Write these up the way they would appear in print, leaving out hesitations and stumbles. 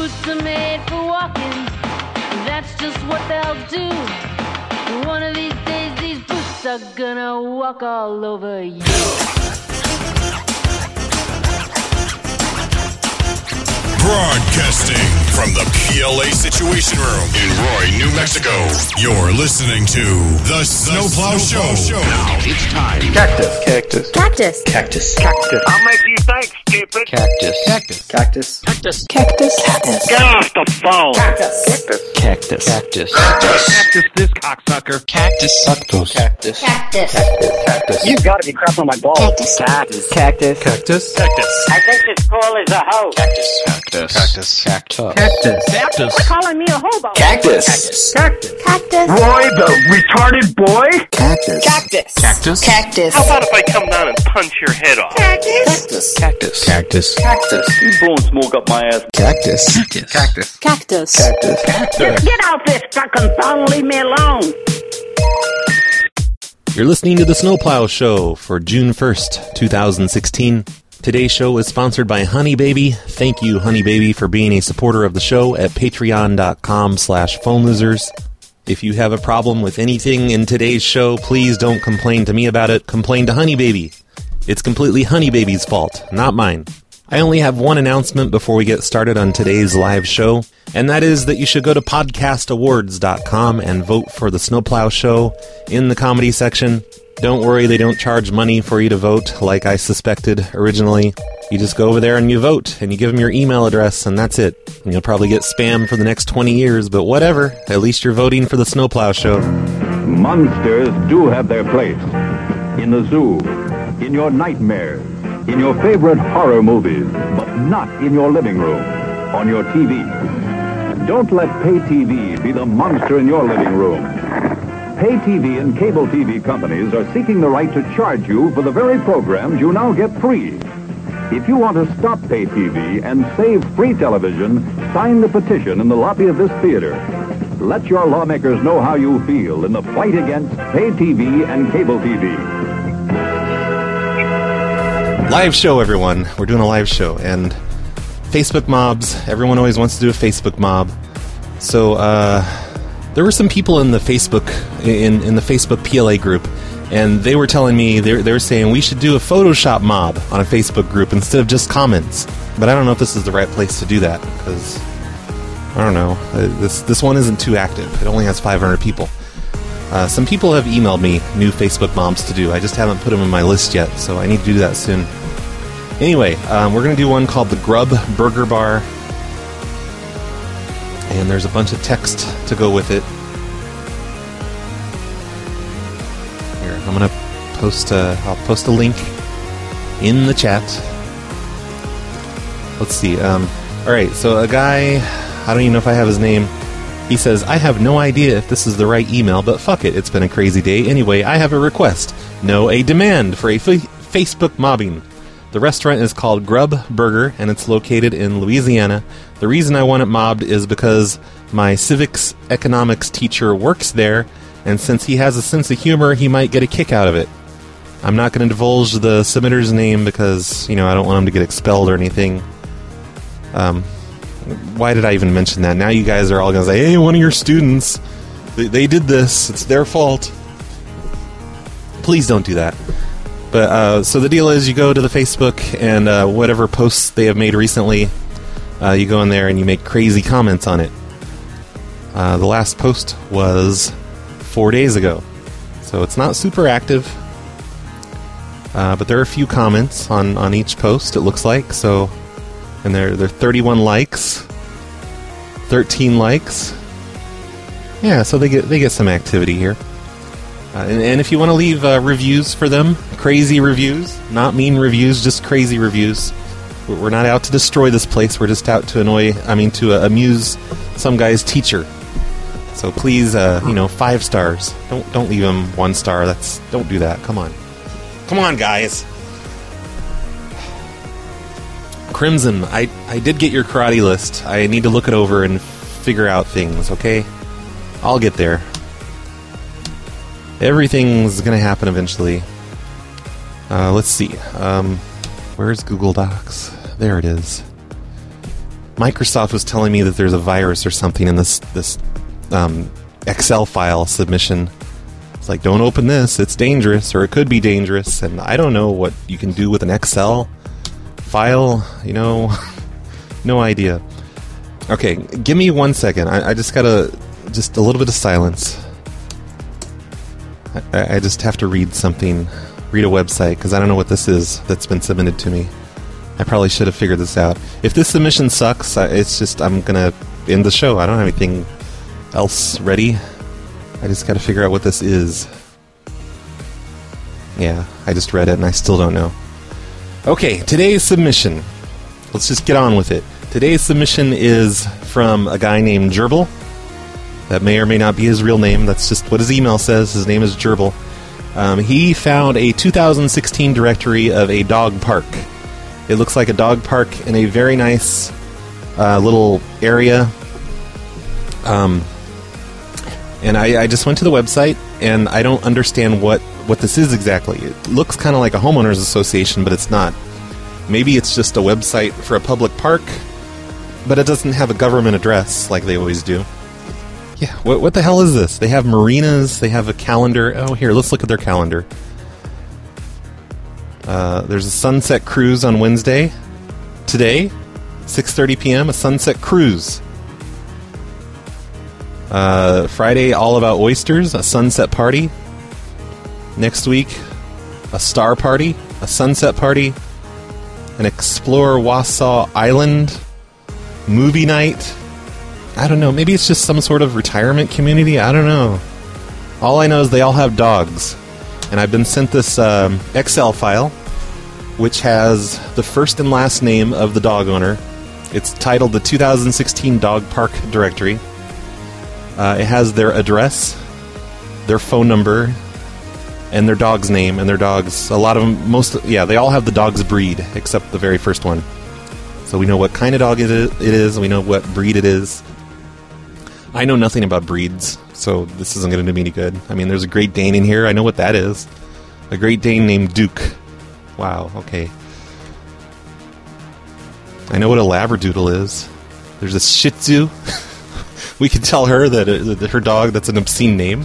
boots are made for walking. That's just what they'll do. One of these days, these boots are gonna walk all over you. Broadcasting from the PLA Situation Room in Roy, New Mexico. You're listening to The Snowplow Show. Now it's time. Cactus. Cactus. Cactus. Cactus. Cactus. I'll make you think, stupid. Cactus. Cactus. Cactus. Cactus. Cactus. Cactus. Get off the phone. Cactus. Cactus. Cactus. Cactus this cocksucker. Cactus. Cactus. Cactus. Cactus. Cactus. You've got to be crap on my balls. Cactus. Cactus. Cactus. Cactus. Cactus. I think this call is a hoe. Cactus. Cactus. Cactus. Cactus. Cactus. Cactus. Calling me a hobo. Cactus. Cactus. Cactus. Roy, the retarded boy? Cactus. Cactus. Cactus. Cactus. How about if I come down and punch your head off? Cactus. Cactus. Cactus. Cactus. You blowing smoke up my ass. Cactus. Cactus. Cactus. Cactus. Cactus. Cactus. Get off this fucking phone. Leave me alone. You're listening to The Snowplow Show for June 1st, 2016. Today's show is sponsored by Honey Baby. Thank you, Honey Baby, for being a supporter of the show at patreon.com/phonelosers. If you have a problem with anything in today's show, please don't complain to me about it. Complain to Honey Baby. It's completely Honey Baby's fault, not mine. I only have one announcement before we get started on today's live show, and that is that you should go to podcastawards.com and vote for The Snowplow Show in the comedy section. Don't worry, they don't charge money for you to vote like I suspected originally. You just go over there and you vote, and you give them your email address, and that's it. And you'll probably get spam for the next 20 years, but whatever. At least you're voting for The Snowplow Show. Monsters do have their place. In the zoo, in your nightmares, in your favorite horror movies, but not in your living room, on your TV. Don't let pay TV be the monster in your living room. Pay TV and cable TV companies are seeking the right to charge you for the very programs you now get free. If you want to stop pay TV and save free television, sign the petition in the lobby of this theater. Let your lawmakers know how you feel in the fight against pay TV and cable TV. Live show, everyone. We're doing a live show, and Facebook mobs. Everyone always wants to do a Facebook mob. So, there were some people in the Facebook in the Facebook PLA group, and they were telling me they were saying we should do a Photoshop mob on a Facebook group instead of just comments. But I don't know if this is the right place to do that, because I don't know. This one isn't too active. It only has 500 people. Some people have emailed me new Facebook mobs to do. I just haven't put them in my list yet, so I need to do that soon. Anyway, we're going to do one called the Grub Burger Bar. And there's a bunch of text to go with it. Here, I'm going to post I'll post a link in the chat. Let's see. Alright, so a guy, I don't even know if I have his name. He says, I have no idea if this is the right email, but fuck it, it's been a crazy day. Anyway, I have a request. No, a demand for a Facebook mobbing. The restaurant is called Grub Burger, and it's located in Louisiana. The reason I want it mobbed is because my civics economics teacher works there, and since he has a sense of humor, he might get a kick out of it. I'm not going to divulge the submitter's name because, I don't want him to get expelled or anything. Why did I even mention that? Now you guys are all going to say, hey, one of your students, they did this, it's their fault. Please don't do that. But, so the deal is you go to the Facebook and whatever posts they have made recently, you go in there and you make crazy comments on it. The last post was 4 days ago, so it's not super active. But there are a few comments on each post, it looks like, so... And there are 31 likes, 13 likes. Yeah, so they get some activity here. And if you want to leave reviews for them, crazy reviews, not mean reviews, just crazy reviews. We're not out to destroy this place. We're just out to amuse some guy's teacher. So please, 5 stars. Don't leave him 1 star. Don't do that. Come on, guys. Crimson, I did get your karate list. I need to look it over and figure out things, okay? I'll get there. Everything's gonna happen eventually. Let's see. Where's Google Docs? There it is. Microsoft was telling me that there's a virus or something in this Excel file submission. It's like, don't open this, it's dangerous, or it could be dangerous, and I don't know what you can do with an Excel file, no idea. Okay, give me 1 second. I just gotta, just a little bit of silence. I just have to read something, read a website, because I don't know what this is that's been submitted to me. I probably should have figured this out. If this submission sucks, it's just, I'm gonna end the show. I don't have anything else ready. I just gotta figure out what this is. Yeah, I just read it and I still don't know. Okay, today's submission. Let's just get on with it. Today's submission is from a guy named Gerbil. That may or may not be his real name. That's just what his email says. His name is Gerbil. He found a 2016 directory of a dog park. It looks like a dog park in a very nice little area. And I just went to the website, and I don't understand what this is exactly. It looks kind of like a homeowners association, but it's not. Maybe it's just a website for a public park, but it doesn't have a government address like they always do. Yeah, what the hell is this? They have marinas, they have a calendar. Oh, here, let's look at their calendar. There's a sunset cruise on Wednesday. Today, 6:30 p.m., a sunset cruise. Friday, all about oysters, a sunset party. Next week, a star party, a sunset party, an Explore Wausau Island movie night. I don't know, maybe it's just some sort of retirement community, I don't know. All I know is they all have dogs. And I've been sent this Excel file, which has the first and last name of the dog owner. It's titled the 2016 Dog Park Directory. It has their address, their phone number, and their dog's name, and their dogs. A lot of them, they all have the dog's breed, except the very first one. So we know what kind of dog it is, we know what breed it is. I know nothing about breeds, so this isn't going to do me any good. I mean, there's a Great Dane in here, I know what that is. A Great Dane named Duke. Wow, okay. I know what a Labradoodle is. There's a Shih Tzu. We can tell her that her dog, that's an obscene name.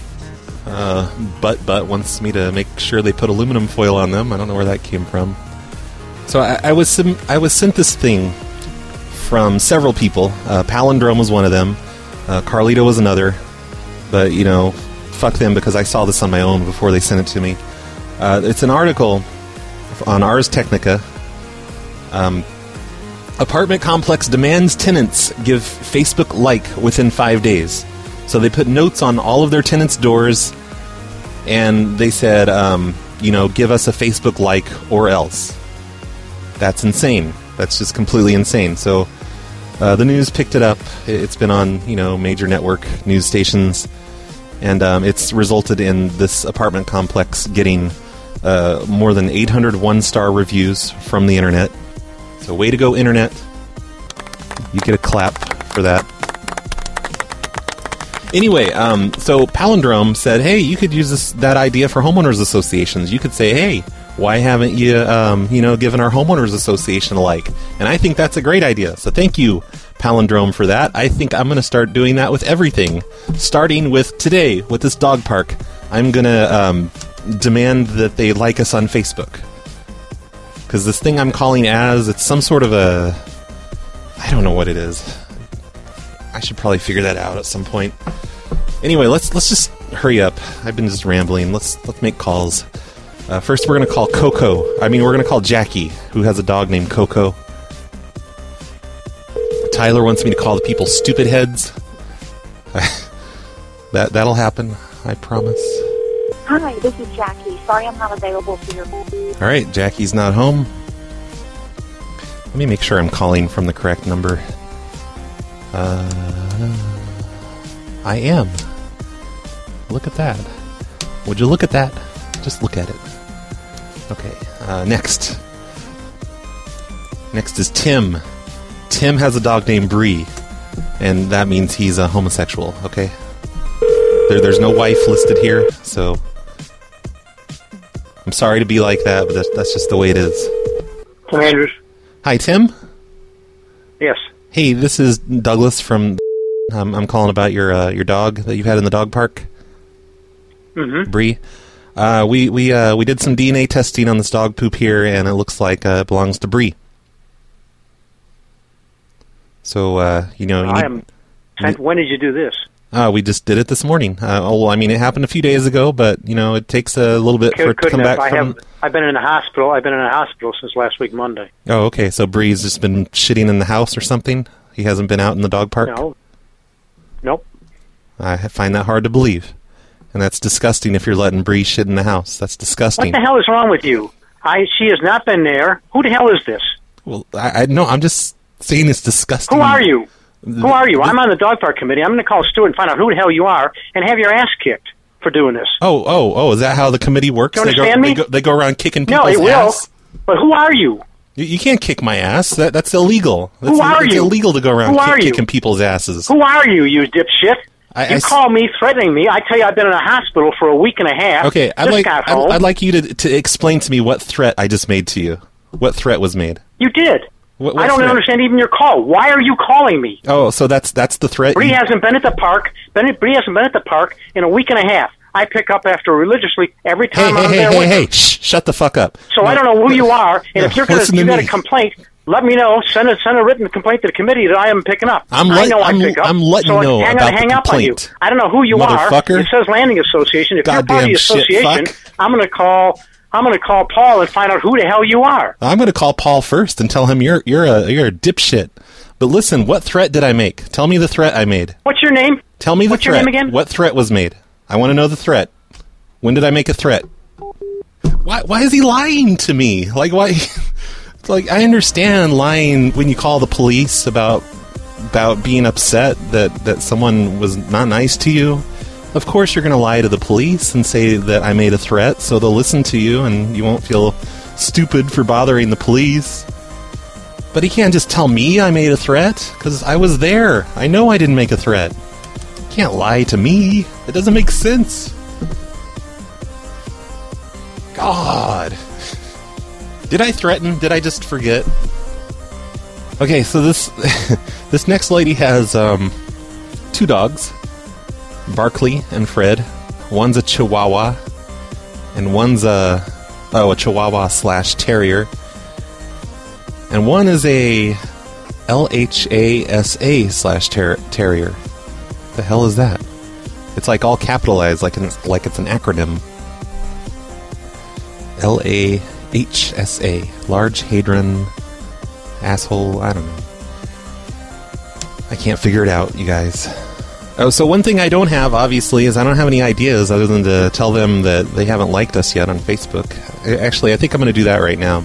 But wants me to make sure they put aluminum foil on them. I don't know where that came from. So I was sent this thing from several people. Palindrome was one of them. Carlito was another. But, fuck them because I saw this on my own before they sent it to me. It's an article on Ars Technica. Apartment complex demands tenants give Facebook like within 5 days. So they put notes on all of their tenants' doors, and they said, give us a Facebook like or else. That's insane. That's just completely insane. So the news picked it up. It's been on, major network news stations, and it's resulted in this apartment complex getting more than 800 one-star reviews from the internet. So way to go, internet. You get a clap for that. Anyway, so Palindrome said, hey, you could use that idea for homeowners associations. You could say, hey, why haven't you, given our homeowners association a like? And I think that's a great idea. So thank you, Palindrome, for that. I think I'm going to start doing that with everything. Starting with today, with this dog park, I'm going to demand that they like us on Facebook. Because this thing I'm calling as, it's some sort of a... I don't know what it is. I should probably figure that out at some point. Anyway, let's just hurry up. I've been just rambling. Let's make calls. First, we're going to call Coco. We're going to call Jackie, who has a dog named Coco. Tyler wants me to call the people stupid heads. That'll happen, I promise. Hi, this is Jackie. Sorry I'm not available for your... All right, Jackie's not home. Let me make sure I'm calling from the correct number. I am. Look at that. Would you look at that? Just look at it. Okay, next. Next is Tim. Tim has a dog named Bree, and that means he's a homosexual, okay? There's no wife listed here, so... I'm sorry to be like that, but that's just the way it is. Tim Andrews. Hi, Tim? Yes. Hey, this is Douglas from... I'm calling about your dog that you've had in the dog park. Mm-hmm. Bree. We did some DNA testing on this dog poop here, and it looks like it belongs to Bree. So, when did you do this? We just did it this morning. It happened a few days ago, but, it takes a little bit for it to come back from... I've been in the hospital. I've been in a hospital since last week, Monday. Oh, okay. So Bree's just been shitting in the house or something? He hasn't been out in the dog park? No. Nope. I find that hard to believe. And that's disgusting if you're letting Bree shit in the house. That's disgusting. What the hell is wrong with you? She has not been there. Who the hell is this? Well, I know. I'm just saying it's disgusting. Who are you? Who are you? I'm on the dog park committee. I'm going to call Stuart and find out who the hell you are and have your ass kicked for doing this. Oh, is that how the committee works? Do you understand me? They go around kicking people's ass? No, it will. But who are you? You can't kick my ass. That's illegal. Who are you? It's illegal to go around kicking people's asses. Who are you, you dipshit? You call me, threatening me. I tell you I've been in a hospital for a week and a half. Okay, I'd like you to explain to me what threat I just made to you. What threat was made? You did. What I don't threat? Understand even your call. Why are you calling me? Oh, so that's the threat? Bree hasn't been at the park. Bree hasn't been at the park in a week and a half. I pick up after religiously every time I'm there with her. Shut the fuck up. So I don't know who you are, and if you got a complaint, let me know. Send a written complaint to the committee that I am picking up. I'm letting you know about the complaint. On you. I don't know who you are. It says Landing Association. If you're part of the association, I'm going to call Paul and find out who the hell you are. I'm going to call Paul first and tell him you're a dipshit. But listen, what threat did I make? Tell me the threat I made. What's your name? Tell me the What's threat. Your name again? What threat was made? I want to know the threat. When did I make a threat? Why is he lying to me? Like, why? Like, I understand lying when you call the police about being upset that someone was not nice to you. Of course you're going to lie to the police and say that I made a threat, so they'll listen to you and you won't feel stupid for bothering the police. But he can't just tell me I made a threat, because I was there. I know I didn't make a threat. He can't lie to me. It doesn't make sense. God. Did I threaten? Did I just forget? Okay, so this next lady has 2 dogs, Barkley and Fred. One's a Chihuahua, and one's a Chihuahua/Terrier, and one is a LHASA/Terrier. The hell is that? It's like all capitalized, like it's an acronym. LAHSA, Large Hadron Asshole. I don't know. I can't figure it out, you guys. Oh, so one thing I don't have, obviously, is I don't have any ideas other than to tell them that they haven't liked us yet on Facebook. Actually, I think I'm going to do that right now.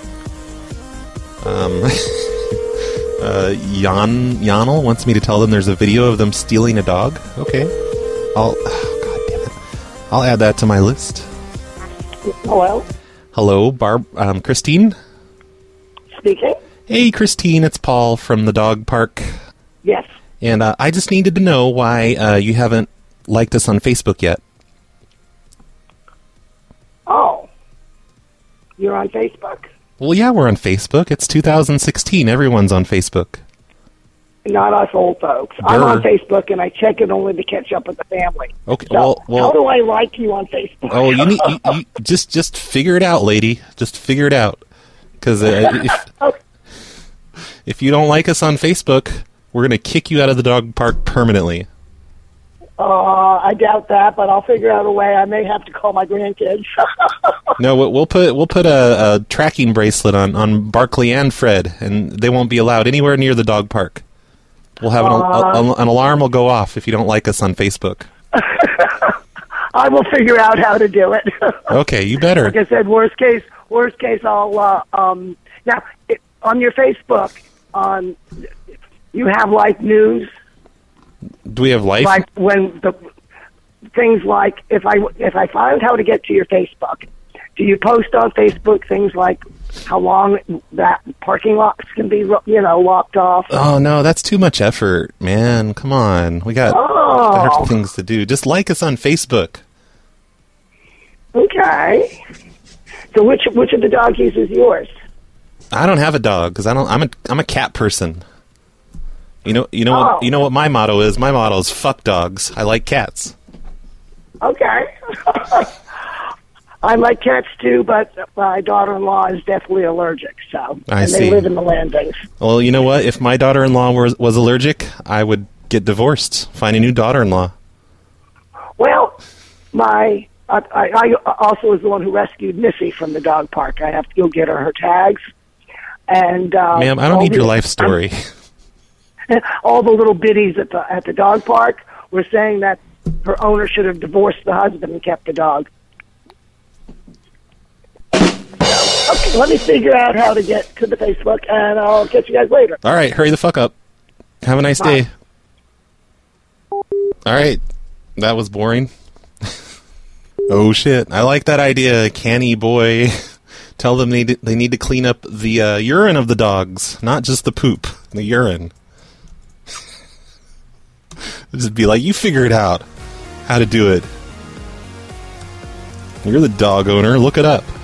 Yanel wants me to tell them there's a video of them stealing a dog. Okay. God damn it. I'll add that to my list. Hello? Hello, Christine? Speaking? Hey, Christine, it's Paul from the dog park. Yes. And I just needed to know why you haven't liked us on Facebook yet. Oh. You're on Facebook? Well, yeah, we're on Facebook. It's 2016. Everyone's on Facebook. Not us old folks. Durr. I'm on Facebook, and I check it only to catch up with the family. Okay. So, well, how do I like you on Facebook? Oh, you need you just figure it out, lady. Just figure it out. Because if you don't like us on Facebook, we're going to kick you out of the dog park permanently. I doubt that, but I'll figure out a way. I may have to call my grandkids. No, we'll put a tracking bracelet on Barkley and Fred, and they won't be allowed anywhere near the dog park. We'll have an alarm will go off if you don't like us on Facebook. I will figure out how to do it. Okay, you better. Like I said, worst case, I'll now on your Facebook, you have like news. Do we have life? Like when the things like if I find how to get to your Facebook, do you post on Facebook things like how long that parking lots can be, locked off? Oh no, that's too much effort, man. Come on, we got better things to do. Just like us on Facebook. Okay. So which of the doggies is yours? I don't have a dog because I'm a cat person. You know what my motto is? My motto is fuck dogs. I like cats. Okay. I like cats too, but my daughter-in-law is definitely allergic. So, they live in the landings. Well, you know what? If my daughter-in-law was allergic, I would get divorced. Find a new daughter-in-law. Well, I also was the one who rescued Missy from the dog park. I have to go get her tags. And ma'am, I don't need your life story. All the little biddies at the dog park were saying that her owner should have divorced the husband and kept the dog. Okay, let me figure out how to get to the Facebook, and I'll catch you guys later. All right, hurry the fuck up. Have a nice day. All right, that was boring. Oh, shit. I like that idea, canny boy. Tell them they need to clean up the urine of the dogs, not just the poop, the urine. Just be like, you figure it out, how to do it. You're the dog owner. Look it up.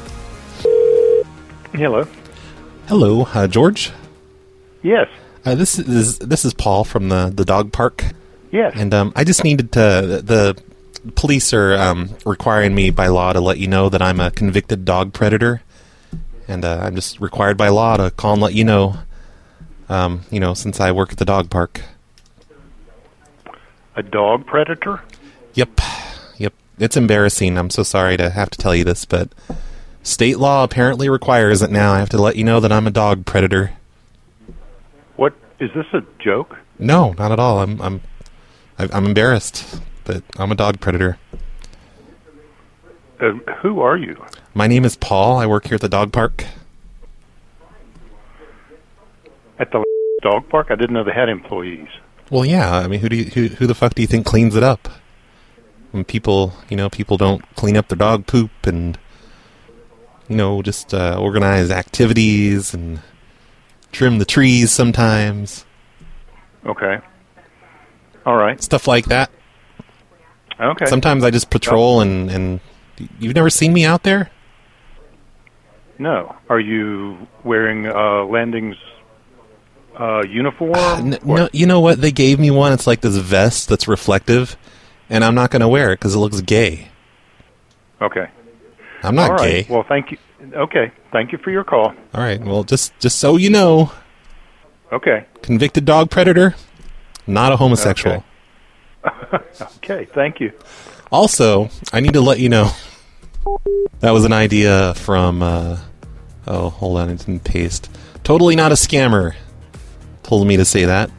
Hello. Hello, George? Yes. This is Paul from the dog park. Yes. And I just needed to... The police are requiring me by law to let you know that I'm a convicted dog predator. And I'm just required by law to call and let you know, since I work at the dog park. A dog predator? Yep. It's embarrassing. I'm so sorry to have to tell you this, but state law apparently requires it now. I have to let you know that I'm a dog predator. What? Is this a joke? No, not at all. I'm embarrassed, but I'm a dog predator. Who are you? My name is Paul. I work here at the dog park. At the dog park? I didn't know they had employees. Well, yeah. I mean, who the fuck do you think cleans it up? When people don't clean up their dog poop and, just organize activities and trim the trees sometimes. Okay. All right. Stuff like that. Okay. Sometimes I just patrol and you've never seen me out there? No. Are you wearing Landing's uniform? No, you know what? They gave me one. It's like this vest that's reflective, and I'm not going to wear it because it looks gay. Okay. I'm not All right. gay. Well, thank you. Okay. Thank you for your call. All right. Well, just so you know. Okay. Convicted dog predator, not a homosexual. Okay. Okay. Thank you. Also, I need to let you know that was an idea from. Hold on, it didn't paste. Totally not a scammer. Told me to say that.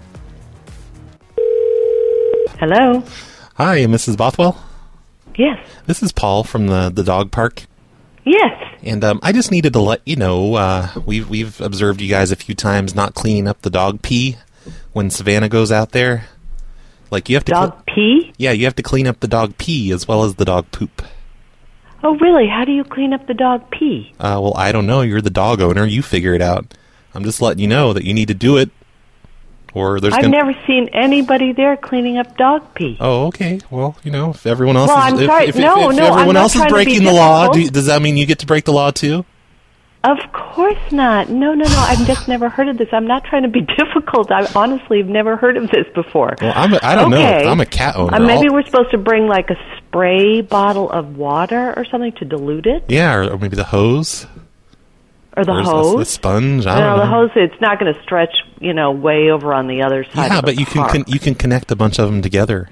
Hello. Hi, Mrs. Bothwell? Yes. This is Paul from the dog park. Yes. And I just needed to let you know, we've observed you guys a few times not cleaning up the dog pee when Savannah goes out there. Like you have to dog pee? Yeah, you have to clean up the dog pee as well as the dog poop. Oh, really? How do you clean up the dog pee? Well, I don't know. You're the dog owner. You figure it out. I'm just letting you know that you need to do it. Or there's I've never seen anybody there cleaning up dog pee. Oh, okay. Well, if everyone else is... If everyone else is breaking the law, does that mean you get to break the law too? Of course not. No. I've just never heard of this. I'm not trying to be difficult. I honestly have never heard of this before. Well, I don't know. I'm a cat owner. Maybe we're supposed to bring like a spray bottle of water or something to dilute it? Yeah, or maybe the hose. Or the hose? The sponge? I don't know. The hose, it's not going to stretch, way over on the other side of the but you can connect a bunch of them together.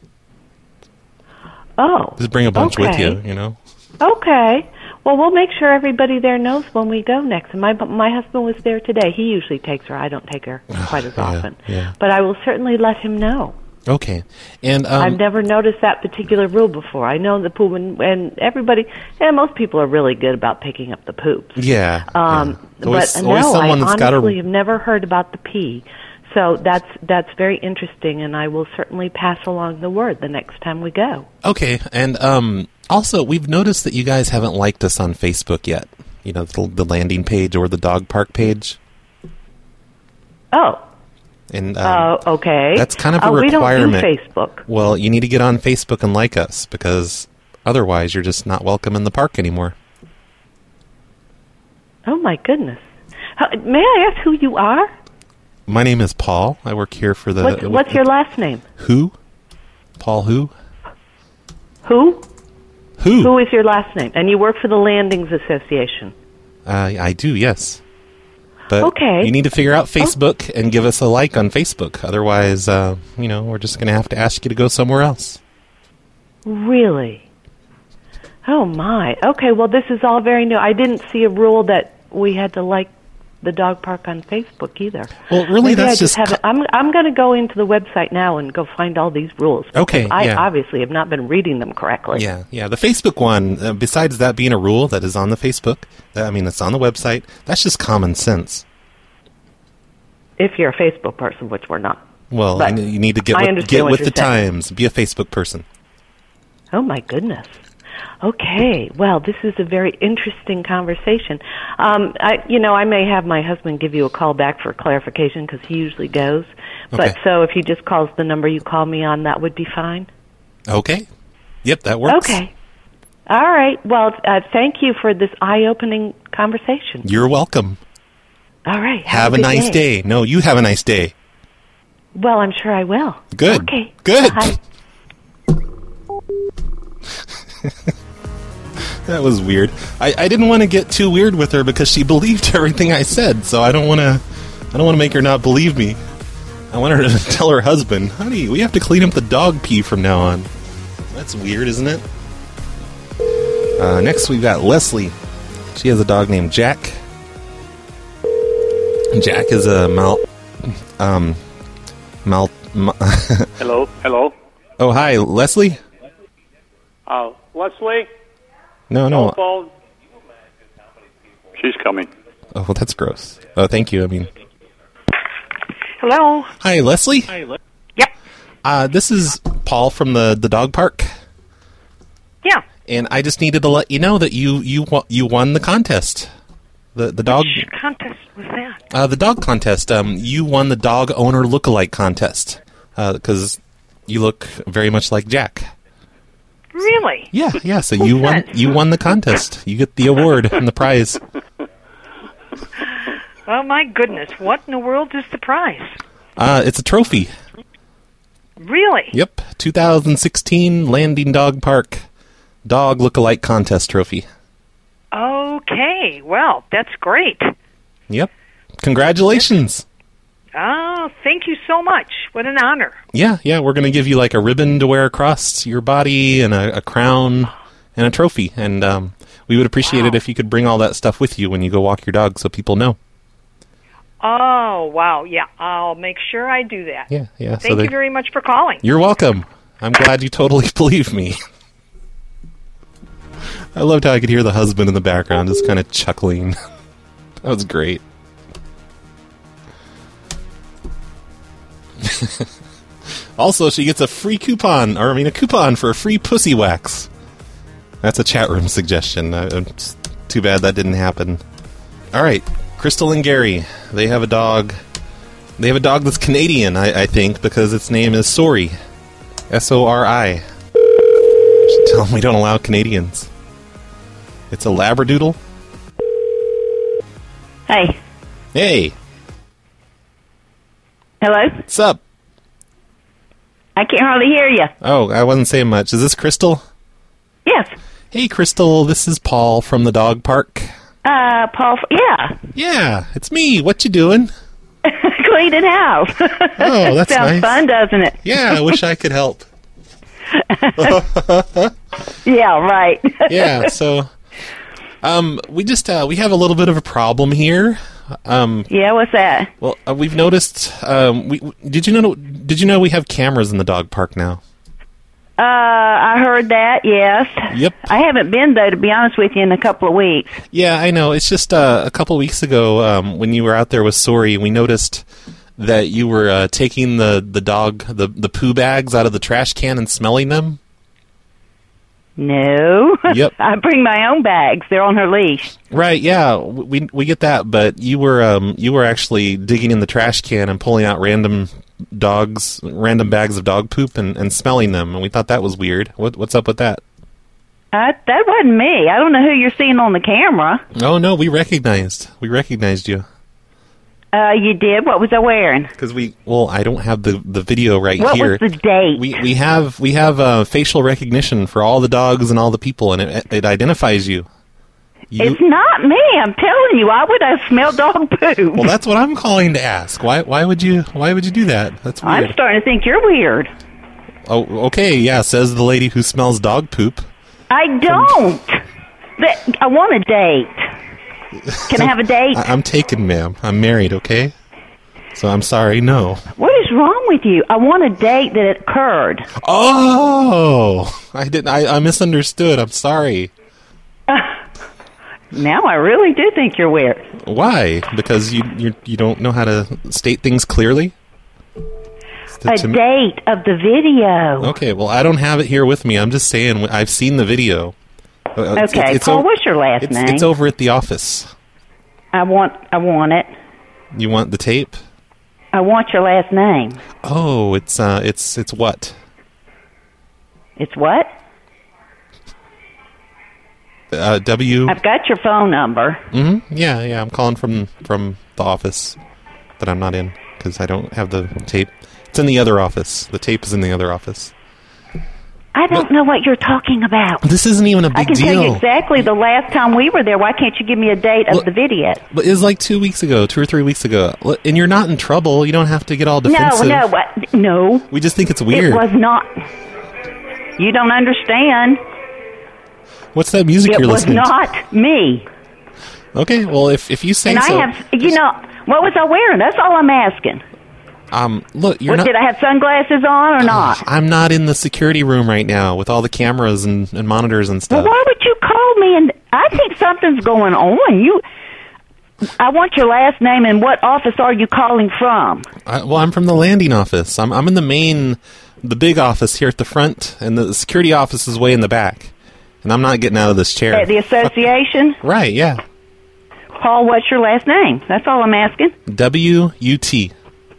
Oh. Just bring a bunch with you, Okay. Well, we'll make sure everybody there knows when we go next. My husband was there today. He usually takes her. I don't take her quite as often. Yeah. But I will certainly let him know. Okay. And I've never noticed that particular rule before. I know the poop, and everybody, and most people are really good about picking up the poops. Yeah. But I honestly have never heard about the pee. So that's very interesting, and I will certainly pass along the word the next time we go. Okay. And also, we've noticed that you guys haven't liked us on Facebook yet. The landing page or the dog park page. Oh. And okay. That's kind of a requirement. We don't do Facebook. Well, you need to get on Facebook and like us, because otherwise you're just not welcome in the park anymore. Oh, my goodness. May I ask who you are? My name is Paul. I work here for the... What's your last name? Who? Paul who? Who? Who? Who is your last name? And you work for the Landings Association. I do, yes. But okay. You need to figure out Facebook and give us a like on Facebook. Otherwise, we're just going to have to ask you to go somewhere else. Really? Oh, my. Okay, well, this is all very new. I didn't see a rule that we had to like the dog park on Facebook either. Well, really, Maybe that's just... I'm going to go into the website now and go find all these rules. Okay, I obviously have not been reading them correctly. Yeah. The Facebook one, besides that being a rule that is on the Facebook, it's on the website, that's just common sense. If you're a Facebook person, which we're not. Well, but you need to get with the times. Be a Facebook person. Oh, my goodness. Okay, well, this is a very interesting conversation. I may have my husband give you a call back for clarification because he usually goes. But so if he just calls the number you call me on, that would be fine? Okay. Yep, that works. Okay. All right. Well, thank you for this eye-opening conversation. You're welcome. All right. Have a nice day. No, you have a nice day. Well, I'm sure I will. Good. Okay. Good. Bye. That was weird. I didn't want to get too weird with her because she believed everything I said, so I don't want to make her not believe me. I want her to tell her husband, honey, we have to clean up the dog pee from now on. That's weird, isn't it? Next we've got Leslie. She has a dog named Jack. Jack is a Hello? Oh, hi, Leslie? Leslie? No. She's coming. Oh, well, that's gross. Oh, thank you. Hello? Hi, Leslie? Yep. This is Paul from the dog park. Yeah. And I just needed to let you know that you won the contest. The dog... Which contest was that? The dog contest. You won the dog owner lookalike contest. Because you look very much like Jack. Really? Yeah. So you won the contest. You get the award and the prize. Oh my goodness! What in the world is the prize? It's a trophy. Really? Yep. 2016 Landing Dog Park Dog Lookalike Contest trophy. Okay. Well, that's great. Yep. Congratulations. Oh, thank you so much. What an honor. Yeah, we're going to give you like a ribbon to wear across your body and a crown and a trophy. And we would appreciate it if you could bring all that stuff with you when you go walk your dog so people know. Oh, wow. Yeah, I'll make sure I do that. Yeah. Thank you very much for calling. You're welcome. I'm glad you totally believe me. I loved how I could hear the husband in the background just kind of chuckling. That was great. Also, she gets a free coupon, a coupon for a free pussy wax. That's a chat room suggestion. It's too bad that didn't happen. All right, Crystal and Gary, they have a dog. They have a dog that's Canadian, I think, because its name is Sori. S-O-R-I. Should tell them we don't allow Canadians. It's a Labradoodle. Hey. Hey. Hello? What's up? I can't hardly hear you. Oh, I wasn't saying much. Is this Crystal? Yes. Hey, Crystal, this is Paul from the dog park. Paul, yeah. Yeah, it's me. What you doing? Cleaning house. Oh, that's Sounds nice. fun, doesn't it? Yeah, I wish I could help. Yeah, right. Yeah, so we just we have a little bit of a problem here. Yeah, what's that? Well, we've noticed. Did you know we have cameras in the dog park now? I heard that. Yes. Yep. I haven't been though, to be honest with you, in a couple of weeks. Yeah, I know. It's just a couple of weeks ago when you were out there with Sori, we noticed that you were taking the dog the poo bags out of the trash can and smelling them. No. Yep. I bring my own bags. They're on her leash. Right. Yeah. We get that, but you were actually digging in the trash can and pulling out random bags of dog poop and smelling them, and we thought that was weird. What's up with that? That wasn't me. I don't know who you're seeing on the camera. Oh no, we recognized you. You did? What was I wearing? Because I don't have the video right what here. What was the date? We have facial recognition for all the dogs and all the people, and it identifies you. It's not me. I'm telling you, I would have smelled dog poop. Well, that's what I'm calling to ask. Why would you do that? That's weird. I'm starting to think you're weird. Oh, okay, yeah, says the lady who smells dog poop. I don't. I want a date. Can I have a date? I'm taken, ma'am. I'm married, okay? So I'm sorry, no. What is wrong with you? I want a date that occurred. Oh! I misunderstood. I'm sorry. Now I really do think you're weird. Why? Because you don't know how to state things clearly? A date of the video. Okay, well, I don't have it here with me. I'm just saying I've seen the video. Okay, Paul, what's your last name? It's over at the office. I want it. You want the tape? I want your last name. Oh, it's what? It's what? W. I've got your phone number. Mm-hmm. Yeah. I'm calling from the office that I'm not in because I don't have the tape. It's in the other office. The tape is in the other office. I don't know what you're talking about. This isn't even a big deal. I can tell you exactly the last time we were there. Why can't you give me a date of the video? But it was like 2 weeks ago, 2 or 3 weeks ago. And you're not in trouble. You don't have to get all defensive. No. We just think it's weird. It was not. You don't understand. What's that music you're listening to? It was not me. Okay, well, if you say and so. And I have, what was I wearing? That's all I'm asking. Look, you're not... Did I have sunglasses on or not? I'm not in the security room right now with all the cameras and monitors and stuff. Well, why would you call me? And I think something's going on. I want your last name and what office are you calling from? I'm from the landing office. I'm in the big office here at the front, and the security office is way in the back. And I'm not getting out of this chair. At the association? Right, yeah. Paul, what's your last name? That's all I'm asking. W-U-T.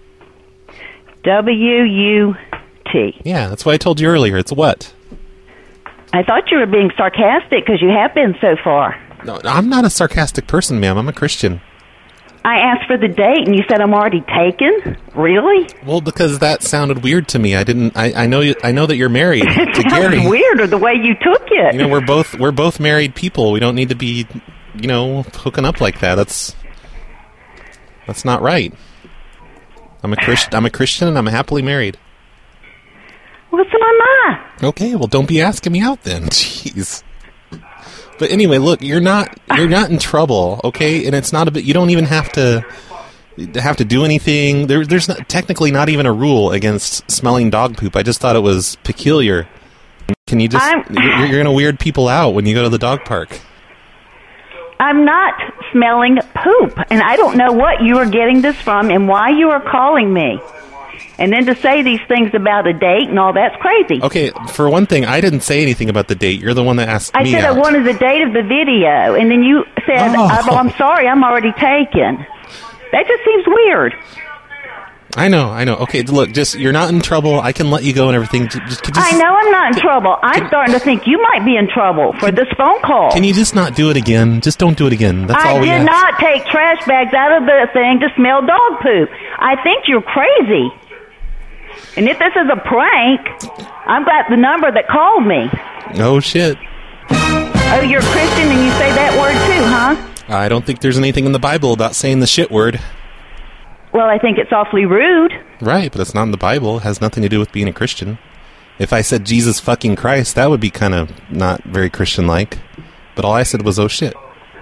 W-U-T. Yeah, that's what I told you earlier. It's what? I thought you were being sarcastic because you have been so far. No, I'm not a sarcastic person, ma'am. I'm a Christian. I asked for the date, and you said I'm already taken? Really? Well, because that sounded weird to me. I know that you're married to Gary. It weird, or the way you took it. We're both married people. We don't need to be, hooking up like that. That's not right. I'm a Christian, and I'm happily married. Well, so am I. Okay, well, don't be asking me out then. Jeez. But anyway, look, you're not in trouble, okay? And it's not a bit. You don't even have to do anything. There's technically not even a rule against smelling dog poop. I just thought it was peculiar. Can you just? You're going to weird people out when you go to the dog park. I'm not smelling poop, and I don't know what you are getting this from and why you are calling me. And then to say these things about a date and all, that's crazy. Okay, for one thing, I didn't say anything about the date. You're the one that asked me I said out. I wanted the date of the video, and then you said, I'm sorry, I'm already taken. That just seems weird. I know. Okay, look, you're not in trouble. I can let you go and everything. I know I'm not in trouble. I'm starting to think you might be in trouble for this phone call. Can you just not do it again? Just don't do it again. That's all we ask. I did not take trash bags out of the thing to smell dog poop. I think you're crazy. And if this is a prank, I've got the number that called me. Oh, shit. Oh, you're a Christian and you say that word too, huh? I don't think there's anything in the Bible about saying the shit word. Well, I think it's awfully rude. Right, but it's not in the Bible. It has nothing to do with being a Christian. If I said Jesus fucking Christ, that would be kind of not very Christian-like. But all I said was, oh, shit.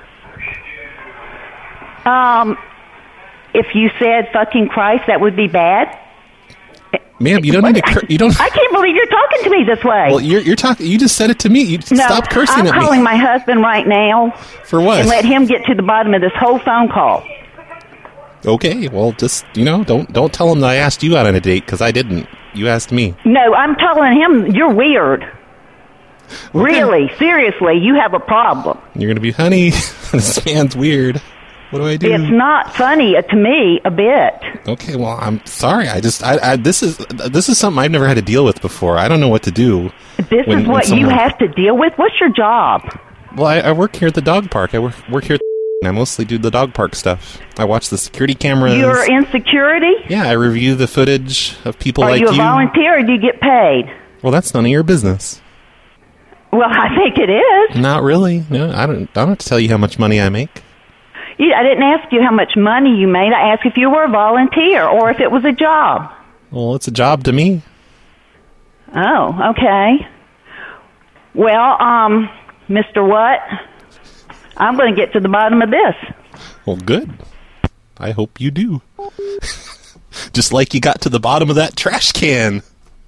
If you said fucking Christ, that would be bad? Ma'am, you don't need to. You don't. I can't believe you're talking to me this way. Well, you're talking. You just said it to me. Stop cursing at me. I'm calling my husband right now. For what? And let him get to the bottom of this whole phone call. Okay, well, just don't tell him that I asked you out on a date because I didn't. You asked me. No, I'm telling him you're weird. Okay. Really, seriously, you have a problem. You're gonna be, honey. This man's weird. What do I do? It's not funny to me a bit. Okay, well, I'm sorry. This is something I've never had to deal with before. I don't know what to do. This is what you have to deal with? What's your job? Well, I work here at the dog park. I work here at I mostly do the dog park stuff. I watch the security cameras. You're in security? Yeah, I review the footage of people like you. Are you a volunteer or do you get paid? Well, that's none of your business. Well, I think it is. Not really. No, I don't have to tell you how much money I make. I didn't ask you how much money you made. I asked if you were a volunteer or if it was a job. Well, it's a job to me. Oh, okay. Well, Mr. What? I'm going to get to the bottom of this. Well, good. I hope you do. Just like you got to the bottom of that trash can.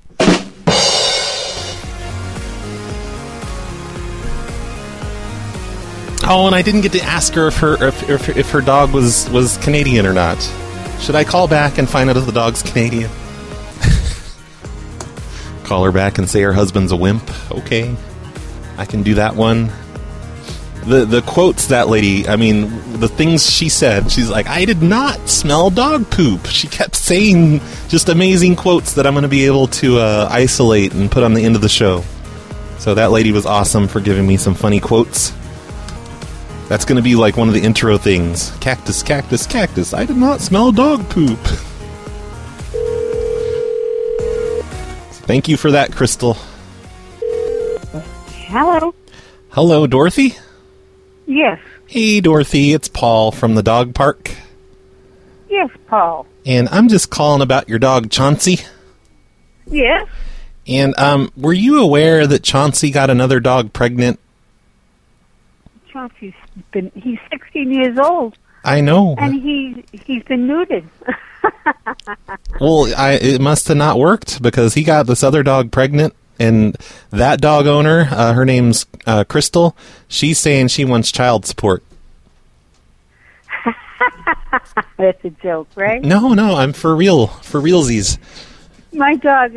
Oh, and I didn't get to ask her if her dog was Canadian or not. Should I call back and find out if the dog's Canadian? Call her back and say her husband's a wimp. Okay, I can do that one. The quotes that lady, I mean, the things she said, she's like, I did not smell dog poop. She kept saying just amazing quotes that I'm going to be able to isolate and put on the end of the show. So that lady was awesome for giving me some funny quotes. That's going to be like one of the intro things. Cactus, cactus, cactus. I did not smell dog poop. Thank you for that, Crystal. Hello. Hello, Dorothy? Yes. Hey, Dorothy. It's Paul from the dog park. Yes, Paul. And I'm just calling about your dog, Chauncey. Yes. And were you aware that Chauncey got another dog pregnant? Chauncey's he's 16 years old. I know. And he's been neutered. Well, it must have not worked because he got this other dog pregnant, and that dog owner, her name's Crystal, she's saying she wants child support. That's a joke, right? No, I'm for real, for realsies. My dog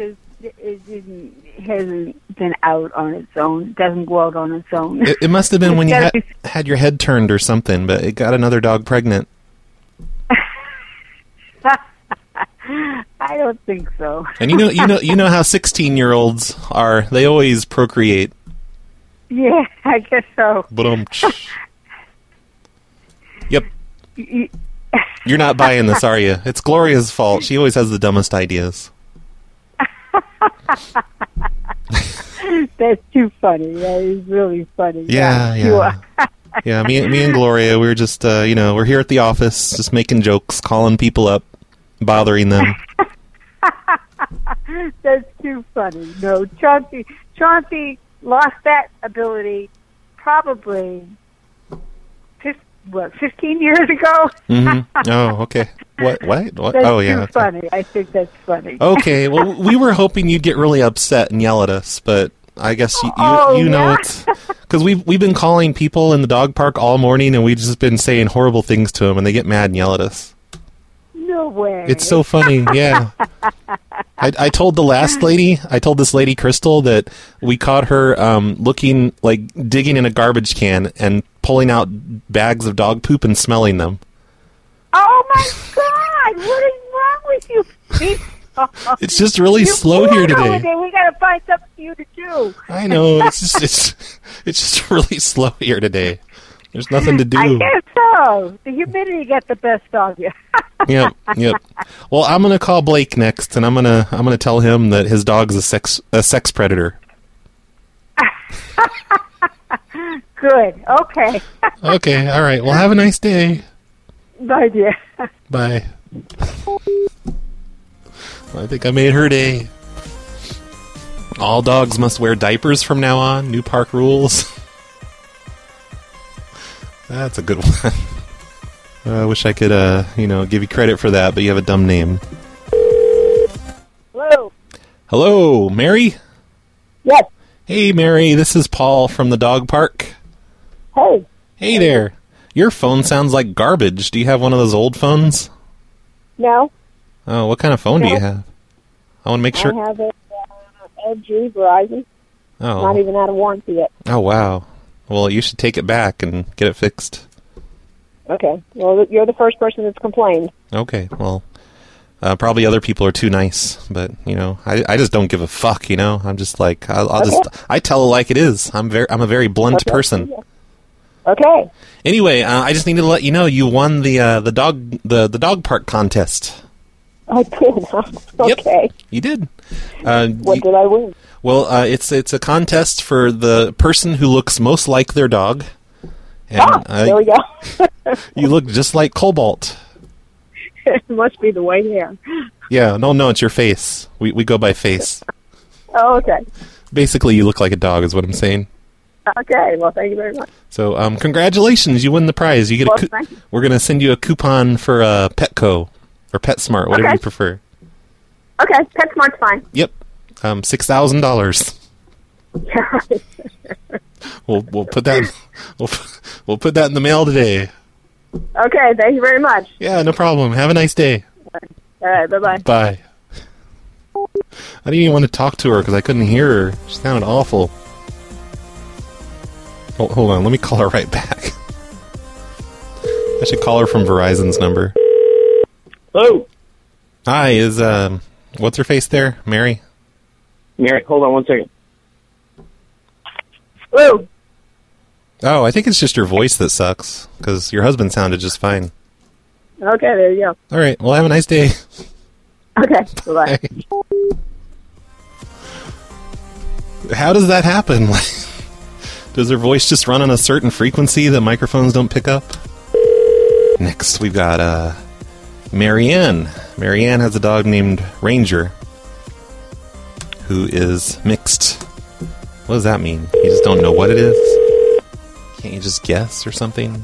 hasn't been out on its own. Doesn't go out on its own. It must have been when you had your head turned or something, but it got another dog pregnant. I don't think so. And you know how 16-year-olds are. They always procreate. Yeah, I guess so. Yep. You're not buying this, are you? It's Gloria's fault. She always has the dumbest ideas. That's too funny. That is really funny. Yeah. Yeah, me and Gloria, we're just, we're here at the office, just making jokes, calling people up, bothering them. That's too funny. No, Chauncey lost that ability probably 15 years ago? Mm-hmm. Oh, okay. What? That's oh, yeah. Too funny. I think that's funny. Okay, well, we were hoping you'd get really upset and yell at us, but I guess you know it's... Because we've been calling people in the dog park all morning, and we've just been saying horrible things to them, and they get mad and yell at us. No way. It's so funny, yeah. I told this lady, Crystal, that we caught her looking, like, digging in a garbage can and pulling out bags of dog poop and smelling them. Oh, my God! What is wrong with you people? It's just really slow here today. We got to find something for you to do. I know. It's just really slow here today. There's nothing to do. I guess so. The humidity got the best of you. Yep. Well, I'm gonna call Blake next, and I'm gonna tell him that his dog's a sex predator. Good. Okay. Okay. All right. Well, have a nice day. Bye, dear. Bye. I think I made her day. All dogs must wear diapers from now on. New park rules. That's a good one. I wish I could, give you credit for that, but you have a dumb name. Hello. Hello, Mary? Yes. Hey, Mary, this is Paul from the dog park. Hey. Hey there. Your phone sounds like garbage. Do you have one of those old phones? No. Oh, what kind of phone do you have? I want to make sure. I have a LG Verizon. Oh. Not even out of warranty yet. Oh, wow. Well, you should take it back and get it fixed. Okay. Well, you're the first person that's complained. Okay. Well, probably other people are too nice, but I just don't give a fuck. I'm just like I tell it like it is. I'm a very blunt person. Okay. Anyway, I just needed to let you know you won the dog park contest. I did. Okay. Yep, you did. What did I win? Well, it's a contest for the person who looks most like their dog. And, there we go. You look just like Cobalt. It must be the white hair. Yeah, no, it's your face. We go by face. Oh, okay. Basically, you look like a dog, is what I'm saying. Okay, well, thank you very much. So, congratulations, you win the prize. You get thank you. We're going to send you a coupon for Petco or PetSmart, whatever you prefer. Okay, PetSmart's fine. Yep, $6,000. Yeah, right. We'll put that we'll put that in the mail today. Okay, thank you very much. Yeah, no problem. Have a nice day. All right, bye-bye. Bye. I didn't even want to talk to her because I couldn't hear her. She sounded awful. Hold on, let me call her right back. I should call her from Verizon's number. Hello. Hi, is what's her face there? Mary? Mary, hold on 1 second. Hello. Oh, I think it's just your voice that sucks, because your husband sounded just fine. Okay, there you go. All right, well, have a nice day. Okay, bye-bye. How does that happen? Does her voice just run on a certain frequency that microphones don't pick up? Next, we've got Marianne. Marianne has a dog named Ranger, who is mixed. What does that mean? You just don't know what it is? Can't you just guess or something?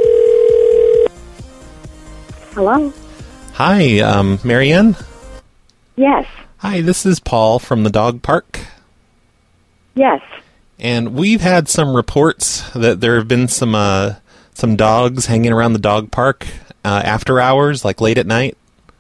Hello? Hi, Marianne? Yes. Hi, this is Paul from the dog park. Yes. And we've had some reports that there have been some dogs hanging around the dog park after hours, like late at night.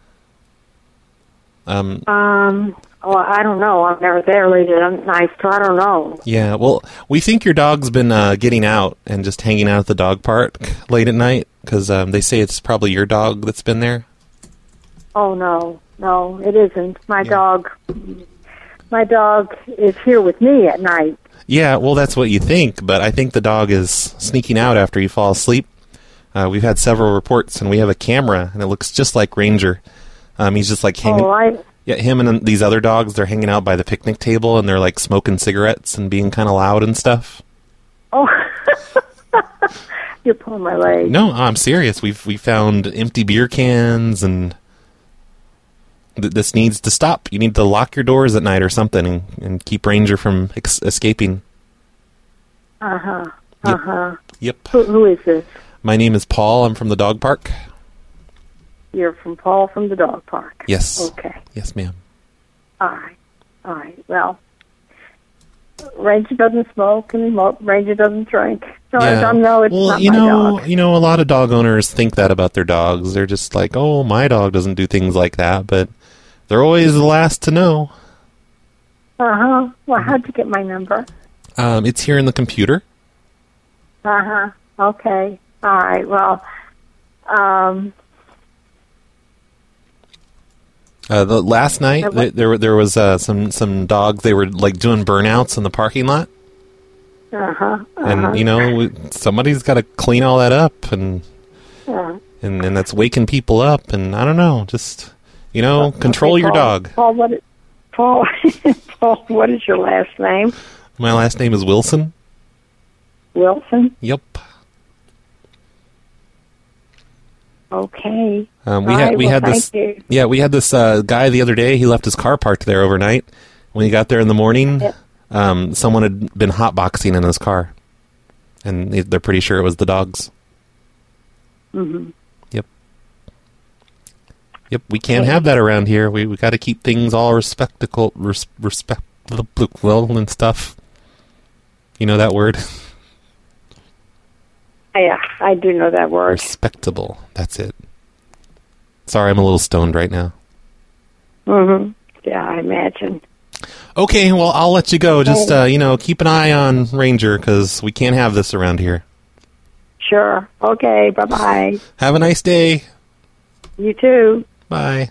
Well, I don't know. I'm never there late at night, so I don't know. Yeah, well, we think your dog's been getting out and just hanging out at the dog park late at night, because they say it's probably your dog that's been there. Oh, no. No, it isn't. My dog is here with me at night. Yeah, well, that's what you think, but I think the dog is sneaking out after you fall asleep. We've had several reports, and we have a camera, and it looks just like Ranger. He's just like hanging... Yeah, him and these other dogs, they're hanging out by the picnic table, and they're like smoking cigarettes and being kind of loud and stuff. Oh, you're pulling my leg. No, I'm serious. We found empty beer cans, and this needs to stop. You need to lock your doors at night or something and keep Ranger from escaping. Uh-huh. Yep. Uh-huh. Yep. Who is this? My name is Paul. I'm from the dog park. You're from Paul from the dog park. Yes. Okay. Yes, ma'am. All right. Well, Ranger doesn't smoke and Ranger doesn't drink. So I don't know it's not my dog. You know, a lot of dog owners think that about their dogs. They're just like, oh, my dog doesn't do things like that, but they're always the last to know. Uh-huh. Well, how'd you get my number? It's here in the computer. Uh-huh. Okay. All right. Well, the last night there was some dogs. They were like doing burnouts in the parking lot. And you know, somebody's got to clean all that up, and that's waking people up. And I don't know, just control your dog. Paul, Paul, what is your last name? My last name is Wilson. Wilson? Yep. Okay. We had this guy the other day. He left his car parked there overnight. When he got there in the morning, someone had been hotboxing in his car, and they're pretty sure it was the dogs. Mm-hmm. Yep. We can't have that around here. We got to keep things all respectable and stuff. You know that word? Yeah, I do know that word. Respectable. That's it. Sorry, I'm a little stoned right now. Mm-hmm. Yeah, I imagine. Okay, well, I'll let you go. Just, keep an eye on Ranger, because we can't have this around here. Sure. Okay, bye-bye. Have a nice day. You too. Bye.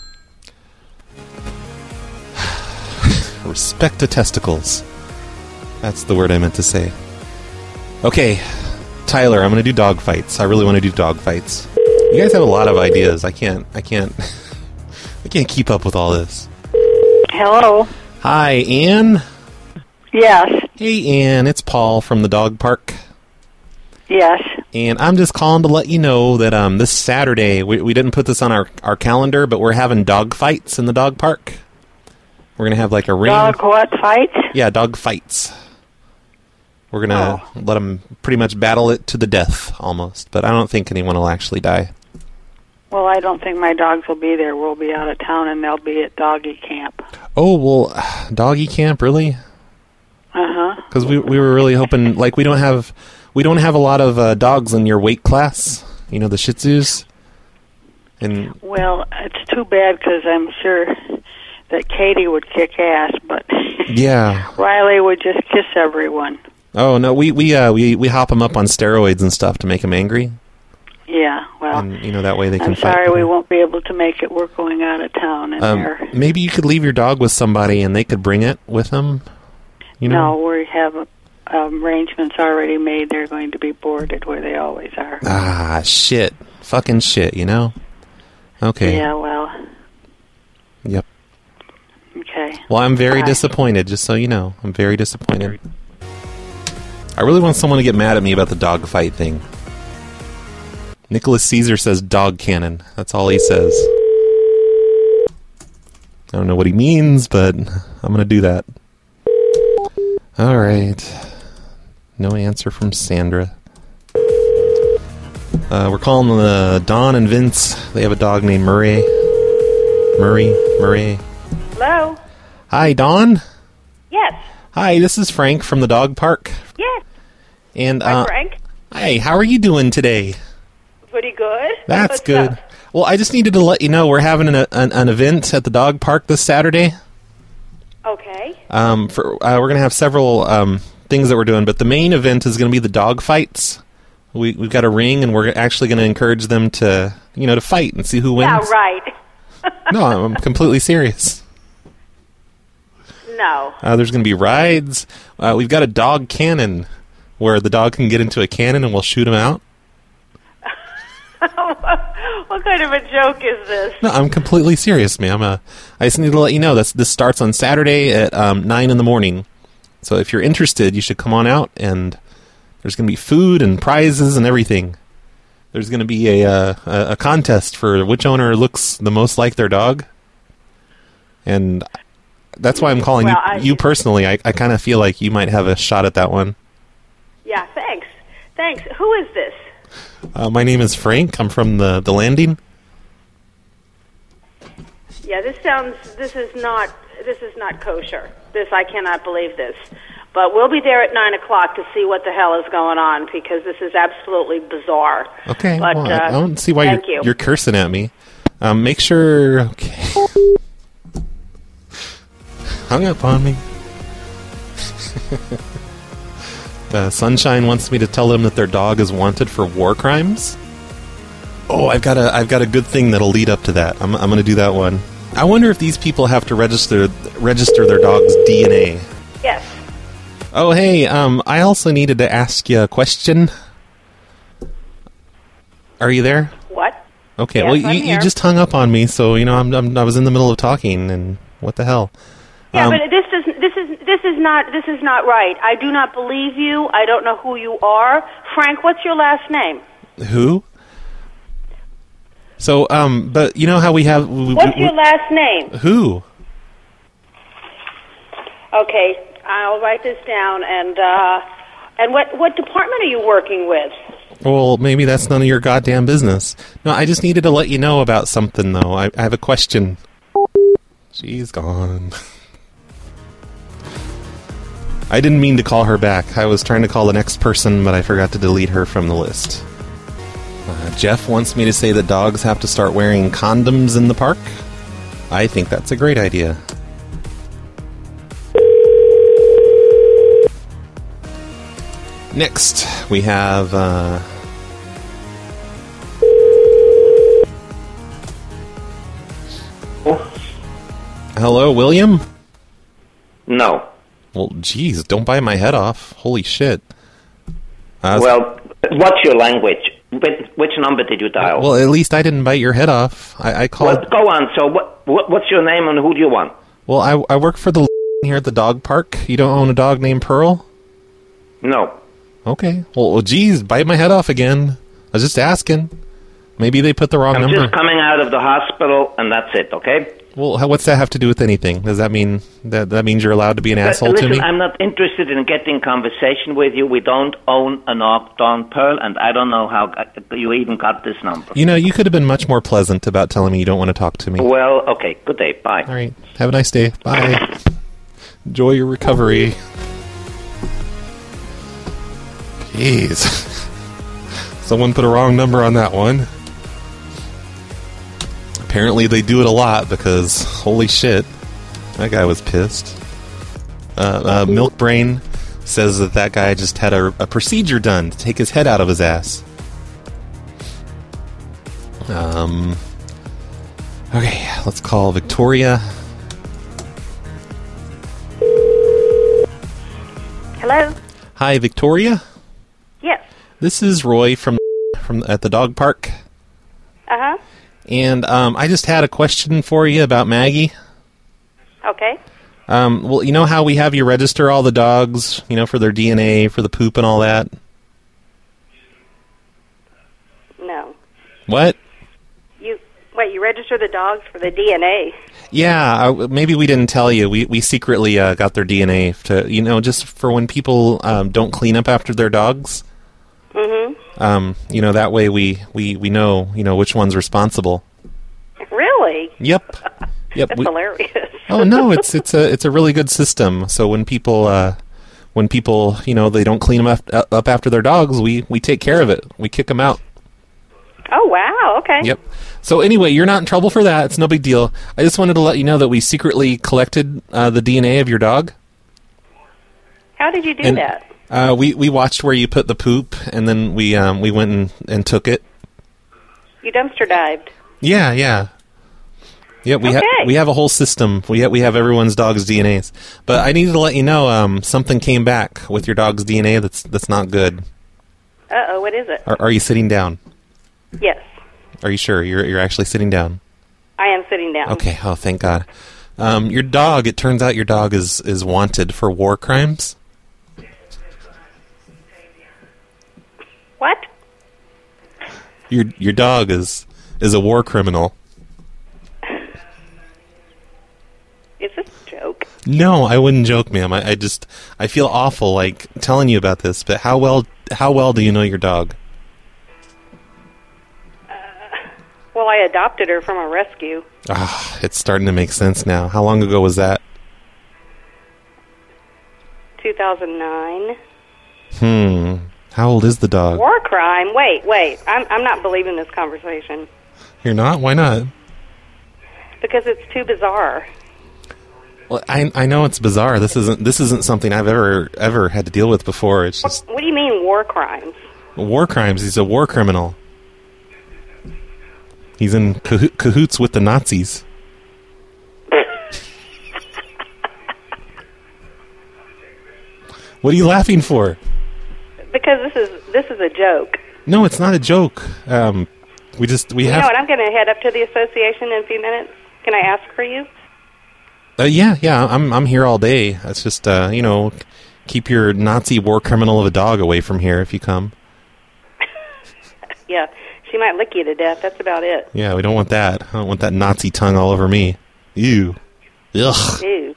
Respect to testicles. That's the word I meant to say. Okay, Tyler, I'm going to do dog fights. I really want to do dog fights. You guys have a lot of ideas. I can't I can't keep up with all this. Hello. Hi, Ann. Yes. Hey, Ann. It's Paul from the dog park. Yes. And I'm just calling to let you know that this Saturday, we didn't put this on our calendar, but we're having dog fights in the dog park. We're going to have like a ring. Dog what fights? Yeah, dog fights. We're going to let them pretty much battle it to the death, almost. But I don't think anyone will actually die. Well, I don't think my dogs will be there. We'll be out of town, and they'll be at doggy camp. Oh, well, doggy camp, really? Uh-huh. Because we were really hoping, like, we don't have a lot of dogs in your weight class. You know, the Shih Tzus. And well, it's too bad because I'm sure that Katie would kick ass, but yeah, Riley would just kiss everyone. Oh no, we hop them up on steroids and stuff to make them angry. Yeah, well, and, you know, that way they can fight. I'm sorry, we won't be able to make it. We're going out of town, and maybe you could leave your dog with somebody, and they could bring it with them. You know? No, we have arrangements already made. They're going to be boarded where they always are. Ah, shit, fucking shit. You know. Okay. Yeah. Well. Yep. Okay. Well, I'm very disappointed. Just so you know, I'm very disappointed. I really want someone to get mad at me about the dog fight thing. Nicholas Caesar says dog cannon. That's all he says. I don't know what he means, but I'm going to do that. All right. No answer from Sandra. We're calling Don and Vince. They have a dog named Murray. Murray. Hello? Hi, Don? Yes. Hi, this is Frank from the dog park. Yes. And Hi, Frank. Hi, how are you doing today? Pretty good. That's What's good. up? Well, I just needed to let you know we're having an event at the dog park this Saturday. Okay. We're going to have several things that we're doing, but the main event is going to be the dog fights. We've got a ring, and we're actually going to encourage them to fight and see who wins. Yeah, right. No, I'm completely serious. No. There's going to be rides. We've got a dog cannon where the dog can get into a cannon and we'll shoot him out. What kind of a joke is this? No, I'm completely serious, ma'am. I just need to let you know this starts on Saturday at 9 in the morning. So if you're interested, you should come on out, and there's going to be food and prizes and everything. There's going to be a contest for which owner looks the most like their dog. And that's why I'm calling you personally. I kind of feel like you might have a shot at that one. Yeah, thanks. Who is this? My name is Frank. I'm from the landing. Yeah, this is not kosher. I cannot believe this. But we'll be there at 9 o'clock to see what the hell is going on, because this is absolutely bizarre. Okay, but, well, I don't see why you're cursing at me. Make sure... Okay. Hung up on me. Sunshine wants me to tell them that their dog is wanted for war crimes. Oh, I've got a good thing that'll lead up to that. I'm going to do that one. I wonder if these people have to register their dog's DNA. Yes. Oh, hey, I also needed to ask you a question. Are you there? What? Okay, yes, well, you just hung up on me, so I was in the middle of talking, and what the hell? Yeah, but this is not right. I do not believe you. I don't know who you are. Frank, what's your last name? Who? So, but you know how we have... What's your last name? Who? Okay, I'll write this down. And what department are you working with? Well, maybe that's none of your goddamn business. No, I just needed to let you know about something, though. I have a question. She's gone. I didn't mean to call her back. I was trying to call the next person, but I forgot to delete her from the list. Jeff wants me to say that dogs have to start wearing condoms in the park. I think that's a great idea. Next, we have... Hello, William? No. Well, geez, don't bite my head off. Holy shit. Well, what's your language? Which number did you dial? Well, at least I didn't bite your head off. I called... Well, go on. So what's your name and who do you want? Well, I work for the here at the dog park. You don't own a dog named Pearl? No. Okay. Well, geez, bite my head off again. I was just asking. Maybe they put the wrong number. I'm just coming out of the hospital, and that's it, okay? Well, what's that have to do with anything? Does that mean that means you're allowed to be an asshole listen, to me? I'm not interested in getting conversation with you. We don't own a knockdown Pearl, and I don't know how you even got this number. You know, you could have been much more pleasant about telling me you don't want to talk to me. Well, okay. Good day. Bye. All right. Have a nice day. Bye. Enjoy your recovery. Jeez. Someone put a wrong number on that one. Apparently they do it a lot because, holy shit, that guy was pissed. Milk Brain says that guy just had a procedure done to take his head out of his ass. Okay, let's call Victoria. Hello? Hi, Victoria? Yes. This is Roy from at the dog park. Uh-huh. And I just had a question for you about Maggie. Okay. Well, you know how we have you register all the dogs, you know, for their DNA, for the poop and all that? No. What? You register the dogs for the DNA? Yeah, maybe we didn't tell you. We secretly got their DNA to, you know, just for when people don't clean up after their dogs. Mm-hmm. You know, that way we know, you know, which one's responsible. Really? Yep. That's hilarious. Oh no, it's a really good system. So when people you know, they don't clean them up after their dogs, we take care of it. We kick them out. Oh wow, okay. Yep. So anyway, you're not in trouble for that. It's no big deal. I just wanted to let you know that we secretly collected the DNA of your dog. How did you do that? We watched where you put the poop, and then we went and took it. You dumpster dived. Yeah. Yeah, we have a whole system. We have everyone's dog's DNAs. But I needed to let you know something came back with your dog's DNA that's not good. Uh-oh, what is it? Are you sitting down? Yes. Are you sure you're actually sitting down? I am sitting down. Okay. Oh, thank God. Your dog. It turns out your dog is wanted for war crimes. What? Your dog is a war criminal. Is this a joke? No, I wouldn't joke, ma'am. I feel awful like telling you about this, but how well do you know your dog? Well, I adopted her from a rescue. It's starting to make sense now. How long ago was that? 2009. How old is the dog? War crime? Wait. I'm not believing this conversation. You're not? Why not? Because it's too bizarre. Well, I know it's bizarre. This isn't something I've ever had to deal with before. It's just. What do you mean war crimes? War crimes. He's a war criminal. He's in cahoots with the Nazis. What are you laughing for? Because this is a joke. No, it's not a joke. We have. You know what? I'm going to head up to the association in a few minutes. Can I ask for you? Yeah. I'm here all day. It's just you know, keep your Nazi war criminal of a dog away from here if you come. Yeah, she might lick you to death. That's about it. Yeah, we don't want that. I don't want that Nazi tongue all over me. Ew. Ugh. Ew.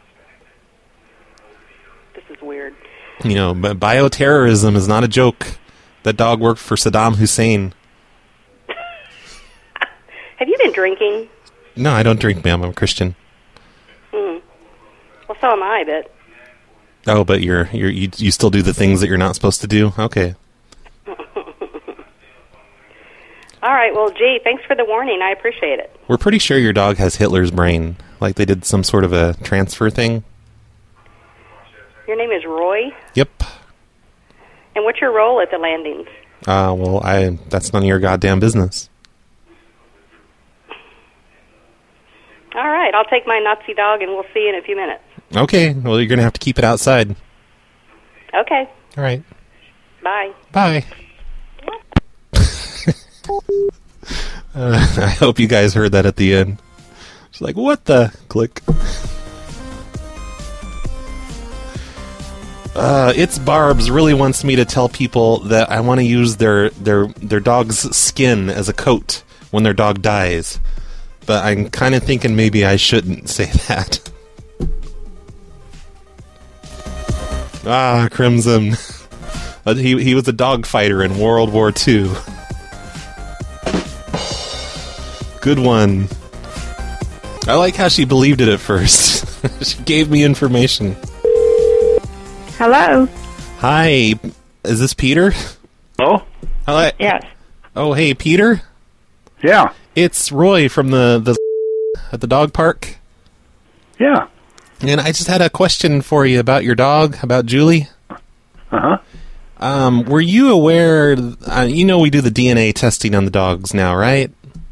This is weird. You know, but bioterrorism is not a joke. That dog worked for Saddam Hussein. Have you been drinking? No, I don't drink, ma'am. I'm a Christian. Well, so am I, but... Oh, but you still do the things that you're not supposed to do? Okay. All right, well, gee, thanks for the warning. I appreciate it. We're pretty sure your dog has Hitler's brain. Like they did some sort of a transfer thing. Your name is Roy? Yep. And what's your role at the landings? Well, that's none of your goddamn business. All right, I'll take my Nazi dog and we'll see you in a few minutes. Okay, well, you're going to have to keep it outside. Okay. All right. Bye. Bye. I hope you guys heard that at the end. She's like, what the? Click. It's Barb's really wants me to tell people that I want to use their dog's skin as a coat when their dog dies. But I'm kind of thinking maybe I shouldn't say that. Crimson. He was a dog fighter in World War II. Good one. I like how she believed it at first. She gave me information. Hello. Hi. Is this Peter? Hello? Hello. Yes. Oh, hey, Peter? Yeah. It's Roy from the at the dog park. Yeah. And I just had a question for you about your dog, about Julie. Uh-huh. Were you aware, you know we do the DNA testing on the dogs now, right?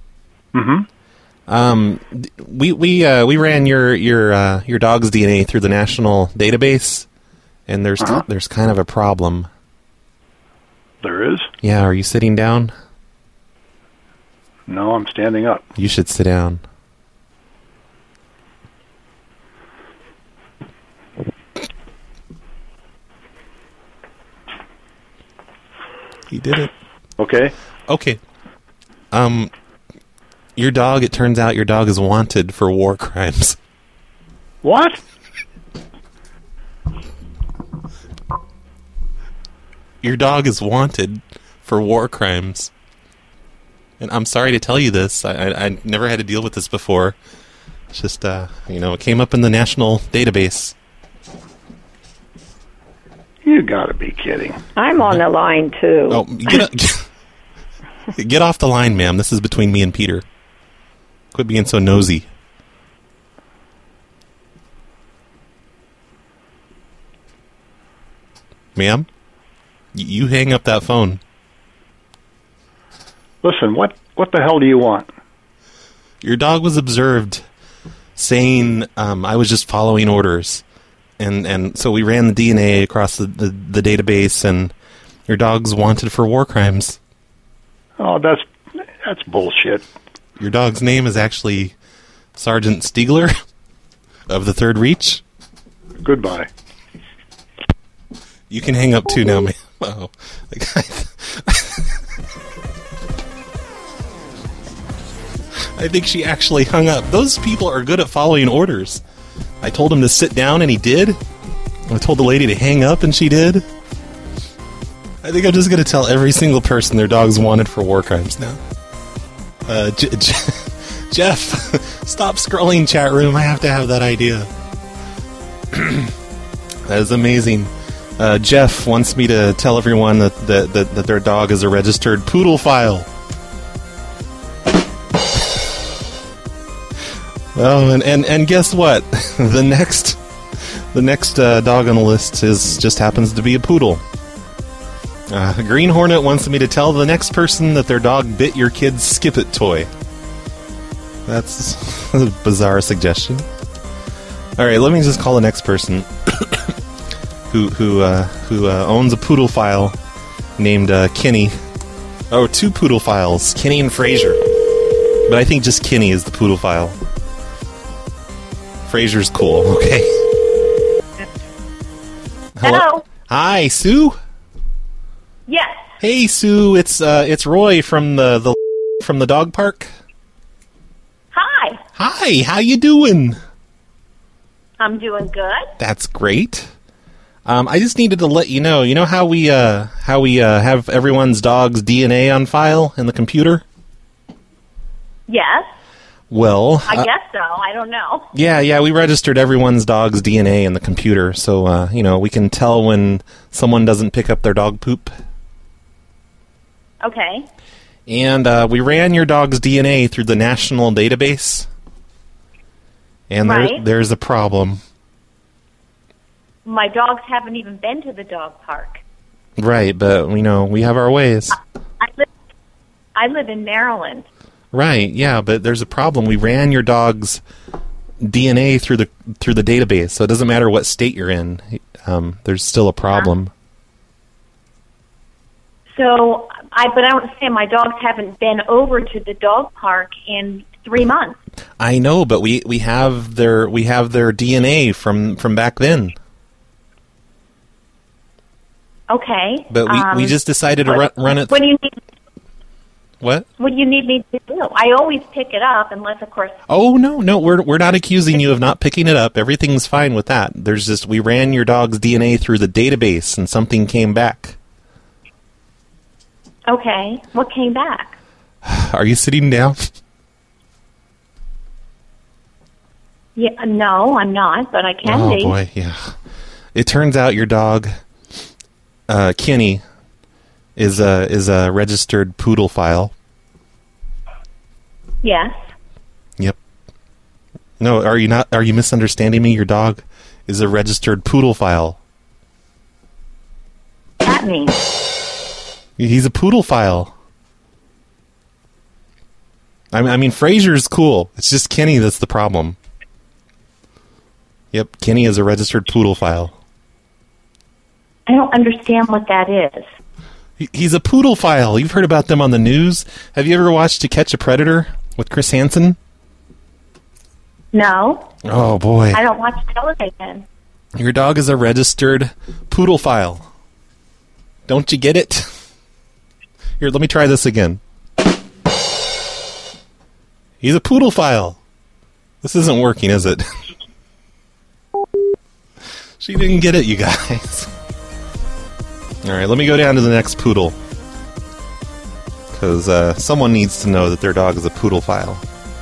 Mm-hmm. We ran your dog's DNA through the national database, and there's kind of a problem. There is? Yeah, are you sitting down? No, I'm standing up. You should sit down. He did it. Okay. Okay. Your dog, it turns out your dog is wanted for war crimes. What? Your dog is wanted for war crimes. And I'm sorry to tell you this. I never had to deal with this before. It's just, it came up in the national database. You gotta be kidding. I'm on the line, too. Oh, get off the line, ma'am. This is between me and Peter. Quit being so nosy. Ma'am? You hang up that phone. Listen, what the hell do you want? Your dog was observed saying, I was just following orders. And so we ran the DNA across the database, and your dog's wanted for war crimes. Oh, that's bullshit. Your dog's name is actually Sergeant Stiegler of the Third Reach. Goodbye. You can hang up too now, man. Oh. I think she actually hung up. Those people are good at following orders. I told him to sit down, and he did. I told the lady to hang up, and she did. I think I'm just going to tell every single person their dog's wanted for war crimes now. Jeff, stop scrolling chat room. I have to have that idea. That is amazing. Jeff wants me to tell everyone that their dog is a registered poodle file. Oh, and guess what? The next dog on the list just happens to be a poodle. Green Hornet wants me to tell the next person that their dog bit your kid's Skip It toy. That's a bizarre suggestion. All right, let me just call the next person who owns a poodle file named Kenny. Oh, two poodle files, Kenny and Fraser. But I think just Kenny is the poodle file. Fraser's cool. Okay. Hello. Hi, Sue. Yes. Hey, Sue. It's Roy from the dog park. Hi. Hi. How you doing? I'm doing good. That's great. I just needed to let you know. You know how we have everyone's dog's DNA on file in the computer? Yes. Well, I guess so. I don't know. Yeah, we registered everyone's dog's DNA in the computer, so we can tell when someone doesn't pick up their dog poop. Okay. And we ran your dog's DNA through the national database, and right. There's a problem. My dogs haven't even been to the dog park. Right, but we have our ways. I live in Maryland. Right, yeah, but there's a problem. We ran your dog's DNA through the database, so it doesn't matter what state you're in. There's still a problem. So, I don't understand. My dogs haven't been over to the dog park in 3 months. I know, but we have their DNA from back then. Okay. But we just decided to run it. What do you need? What? What do you need me to do? I always pick it up, unless, of course. Oh no, we're not accusing you of not picking it up. Everything's fine with that. There's just we ran your dog's DNA through the database, and something came back. Okay. What came back? Are you sitting down? Yeah. No, I'm not, but I can be. Oh boy, yeah. It turns out your dog, Kenny, is a registered poodle file. Yes. Yep. No, are you not? Are you misunderstanding me? Your dog is a registered poodle file. That means he's a poodle file. I mean, Fraser's cool. It's just Kenny that's the problem. Yep, Kenny is a registered poodle file. I don't understand what that is. He's a poodle file. You've heard about them on the news. Have you ever watched To Catch a Predator with Chris Hansen? No. Oh, boy. I don't watch television. Your dog is a registered poodle file. Don't you get it? Here, let me try this again. He's a poodle file. This isn't working, is it? She didn't get it, you guys. All right, let me go down to the next poodle. Because someone needs to know that their dog is a poodle file.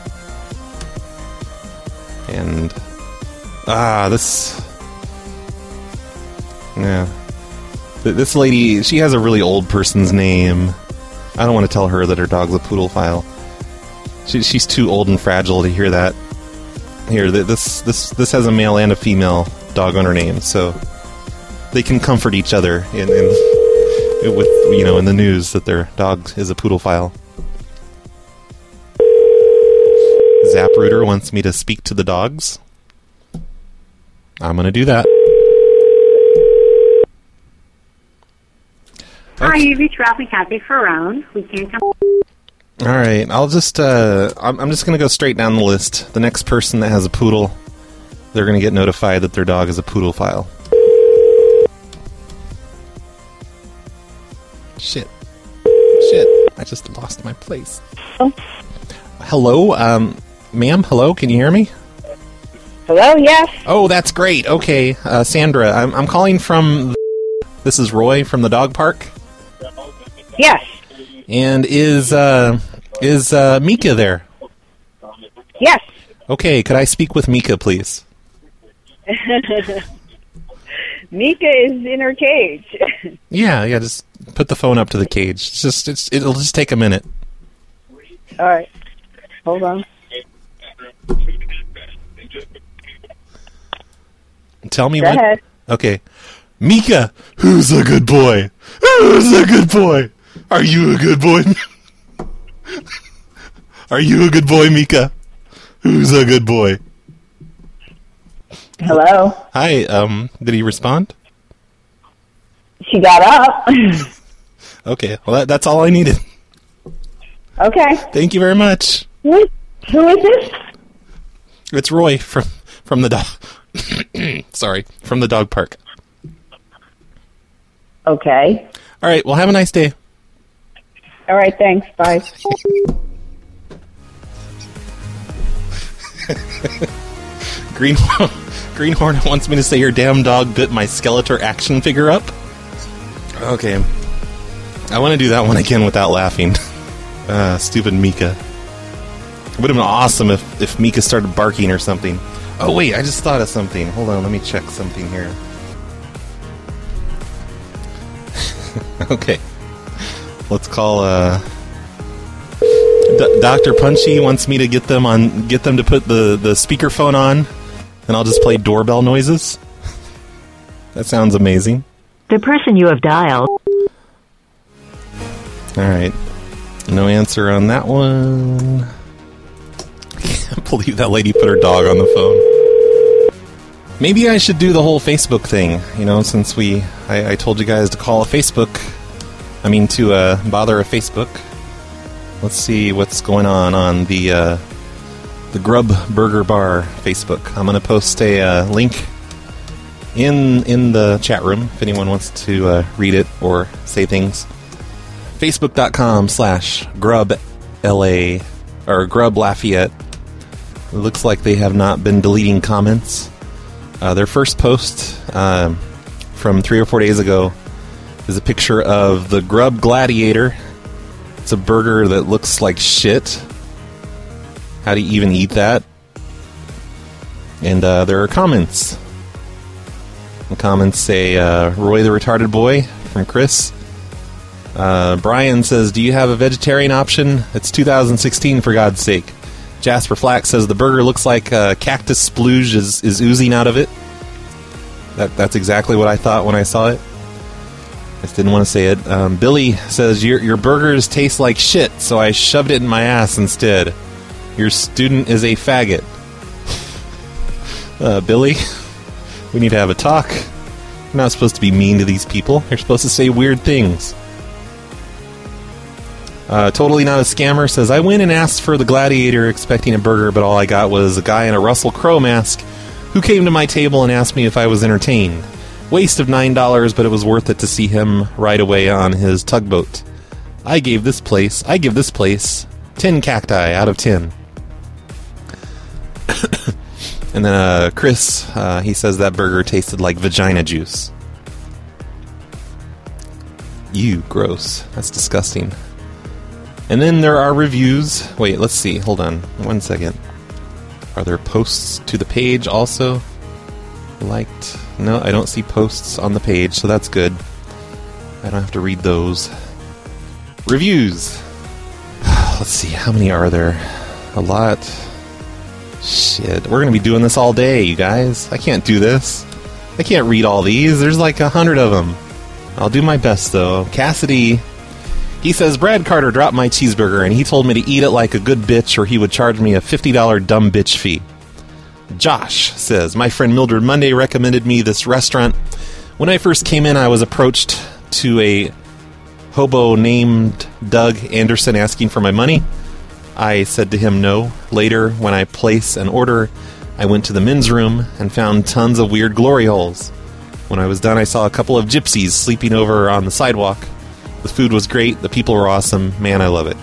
And... this... Yeah. This lady, she has a really old person's name. I don't want to tell her that her dog's a poodle file. She's too old and fragile to hear that. Here, this has a male and a female dog owner name, so they can comfort each other in the news that their dog is a poodle file. Zapruder wants me to speak to the dogs. I'm going to do that. Hi, you reached Ralph and Kathy Ferrone. We can't come. All right, I'll just I'm just going to go straight down the list. The next person that has a poodle, they're going to get notified that their dog is a poodle file. Shit. I just lost my place. Oh. Hello, ma'am, hello, can you hear me? Hello, yes. Oh, that's great. Okay, Sandra, I'm calling from... This is Roy from the dog park. Yes. And is Mika there? Yes. Okay, could I speak with Mika, please? Mika is in her cage. Yeah, just put the phone up to the cage. It'll just take a minute. All right. Hold on. Tell me Go ahead. Okay. Mika, who's a good boy? Who's a good boy? Are you a good boy? Are you a good boy, Mika? Who's a good boy? Hello. Hi, did he respond? She got up. Okay, well that's all I needed. Okay. Thank you very much. Who is this? It's Roy from the dog. Sorry, from the dog park. Okay. All right, well, have a nice day. All right, thanks. Bye. Green Hornet wants me to say your damn dog bit my Skeletor action figure up. Okay. I want to do that one again without laughing. Stupid Mika. It would have been awesome if Mika started barking or something. Oh, wait, I just thought of something. Hold on, let me check something here. Okay. Let's call Dr. Punchy wants me to get them to put the speakerphone on, and I'll just play doorbell noises. That sounds amazing. The person you have dialed. All right. No answer on that one. can't believe that lady put her dog on the phone. Maybe I should do the whole Facebook thing, since I told you guys to call to bother a Facebook. Let's see what's going on the Grub Burger Bar Facebook. I'm going to post a link in the chat room if anyone wants to read it or say things. Facebook.com/GrubLA or Grub Lafayette. It looks like they have not been deleting comments. Their first post from 3 or 4 days ago is a picture of the Grub Gladiator. It's a burger that looks like shit. How do you even eat that? And there are comments. The comments say, Roy the Retarded Boy from Chris. Brian says, do you have a vegetarian option? It's 2016, for God's sake. Jasper Flack says, the burger looks like cactus splooge is oozing out of it. That's exactly what I thought when I saw it. I just didn't want to say it. Billy says, your burgers taste like shit, so I shoved it in my ass instead. Your student is a faggot. Billy, we need to have a talk. You're not supposed to be mean to these people. You're supposed to say weird things. Totally Not a Scammer says, I went and asked for the Gladiator expecting a burger, but all I got was a guy in a Russell Crowe mask who came to my table and asked me if I was entertained. Waste of $9, but it was worth it to see him right away on his tugboat. I give this place 10 cacti out of 10. And then Chris, he says that burger tasted like vagina juice. Ew, gross. That's disgusting. And then there are reviews. Wait, let's see. Hold on 1 second. Are there posts to the page also? Liked? No, I don't see posts on the page, so that's good. I don't have to read those. Reviews. Let's see, how many are there? A lot. Shit, we're going to be doing this all day, you guys. I can't do this. I can't read all these. There's like 100 of them. I'll do my best, though. Cassidy, he says, Brad Carter dropped my cheeseburger, and he told me to eat it like a good bitch, or he would charge me a $50 dumb bitch fee. Josh says, my friend Mildred Monday recommended me this restaurant. When I first came in, I was approached to a hobo named Doug Anderson asking for my money. I said to him no. Later, when I placed an order, I went to the men's room and found tons of weird glory holes. When I was done, I saw a couple of gypsies sleeping over on the sidewalk. The food was great. The people were awesome. Man, I love it.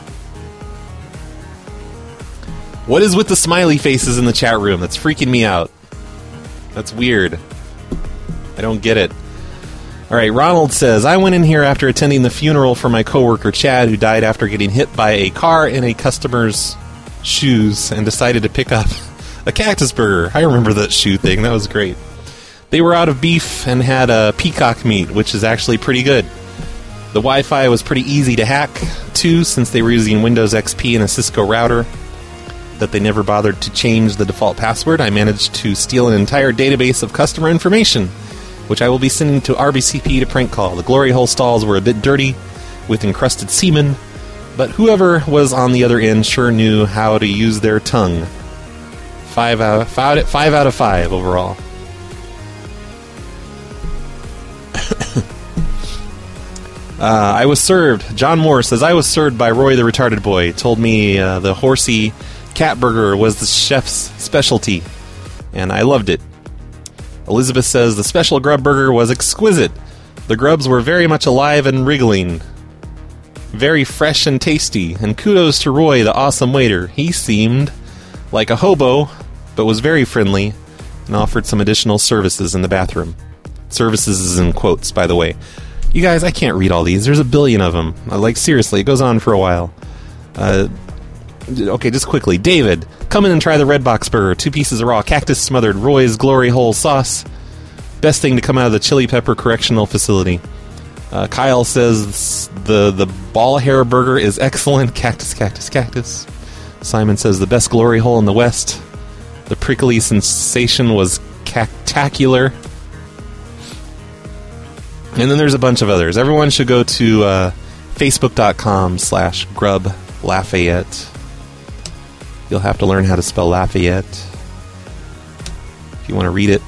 What is with the smiley faces in the chat room? That's freaking me out. That's weird. I don't get it. Alright, Ronald says, I went in here after attending the funeral for my coworker Chad, who died after getting hit by a car in a customer's shoes, and decided to pick up a cactus burger. I remember that shoe thing. That was great. They were out of beef and had a peacock meat, which is actually pretty good. The Wi-Fi was pretty easy to hack, too, since they were using Windows XP and a Cisco router that they never bothered to change the default password. I managed to steal an entire database of customer information, which I will be sending to RBCP to prank call. The glory hole stalls were a bit dirty, with encrusted semen, but whoever was on the other end sure knew how to use their tongue. 5 out of 5 overall. I was served. John Moore says, I was served by Roy the Retarded Boy. Told me the horsey cat burger was the chef's specialty, and I loved it. Elizabeth says, the special grub burger was exquisite. The grubs were very much alive and wriggling. Very fresh and tasty, and kudos to Roy, the awesome waiter. He seemed like a hobo, but was very friendly, and offered some additional services in the bathroom. Services is in quotes, by the way. You guys, I can't read all these. There's a billion of them. Like, seriously, it goes on for a while. Okay, just quickly. David, come in and try the Red Box Burger. 2 pieces of raw cactus smothered Roy's Glory Hole sauce. Best thing to come out of the Chili Pepper Correctional Facility. Kyle says the ball hair burger is excellent. Cactus, cactus, cactus. Simon says the best Glory Hole in the West. The prickly sensation was cactacular. And then there's a bunch of others. Everyone should go to Facebook.com/Grub Lafayette. You'll have to learn how to spell Lafayette if you want to read it.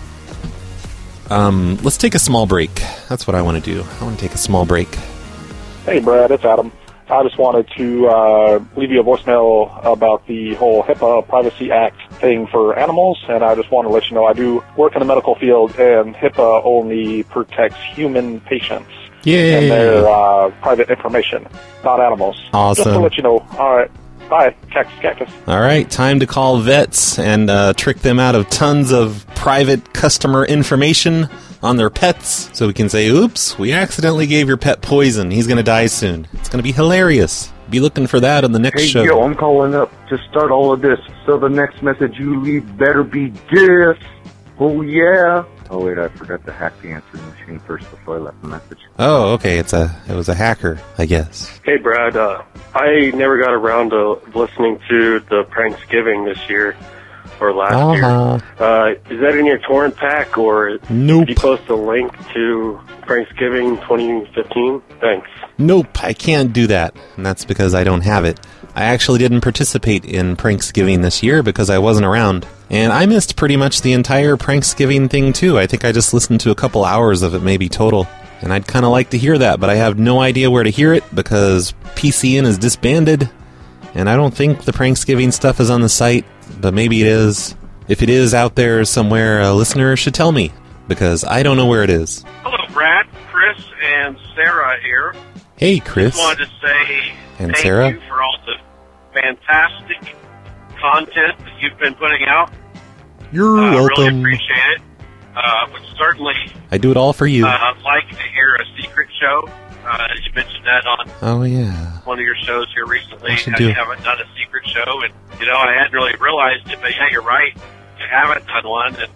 Let's take a small break. That's what I want to do. I want to take a small break. Hey, Brad, it's Adam. I just wanted to leave you a voicemail about the whole HIPAA Privacy Act thing for animals, and I just want to let you know I do work in the medical field, and HIPAA only protects human patients and their private information, not animals. Awesome. Just to let you know. All right. Bye, Cactus. All right, time to call vets and trick them out of tons of private customer information on their pets, so we can say, oops, we accidentally gave your pet poison. He's going to die soon. It's going to be hilarious. Be looking for that on the next show. Hey, yo, I'm calling up to start all of this, so the next message you leave better be this. Oh, yeah. Oh, wait, I forgot to hack the answering machine first before I left the message. Oh, okay, it was a hacker, I guess. Hey, Brad, I never got around to listening to the Pranksgiving this year, or last year. Is that in your torrent pack, or nope. Did you post a link to Pranksgiving 2015? Thanks. Nope, I can't do that, and that's because I don't have it. I actually didn't participate in Pranksgiving this year because I wasn't around. And I missed pretty much the entire Pranksgiving thing, too. I think I just listened to a couple hours of it, maybe total. And I'd kind of like to hear that, but I have no idea where to hear it because PCN is disbanded. And I don't think the Pranksgiving stuff is on the site, but maybe it is. If it is out there somewhere, a listener should tell me, because I don't know where it is. Hello, Brad, Chris, and Sarah here. Hey, Chris. Just wanted to say and thank Sarah. you for all the fantastic content that you've been putting out. You're welcome. Really appreciate it. Would certainly I do it all for you. like to hear a secret show. You mentioned that on one of your shows here recently. You haven't done a secret show, and I hadn't really realized it, but yeah, you're right. You haven't done one, and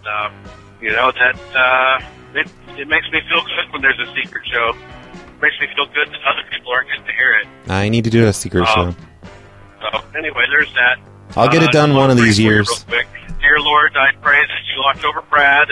that it makes me feel good when there's a secret show. It makes me feel good that other people aren't getting to hear it. I need to do a secret show. So anyway, there's that. I'll get it done one of these years. Real quick. Dear Lord, I pray that you watch over Brad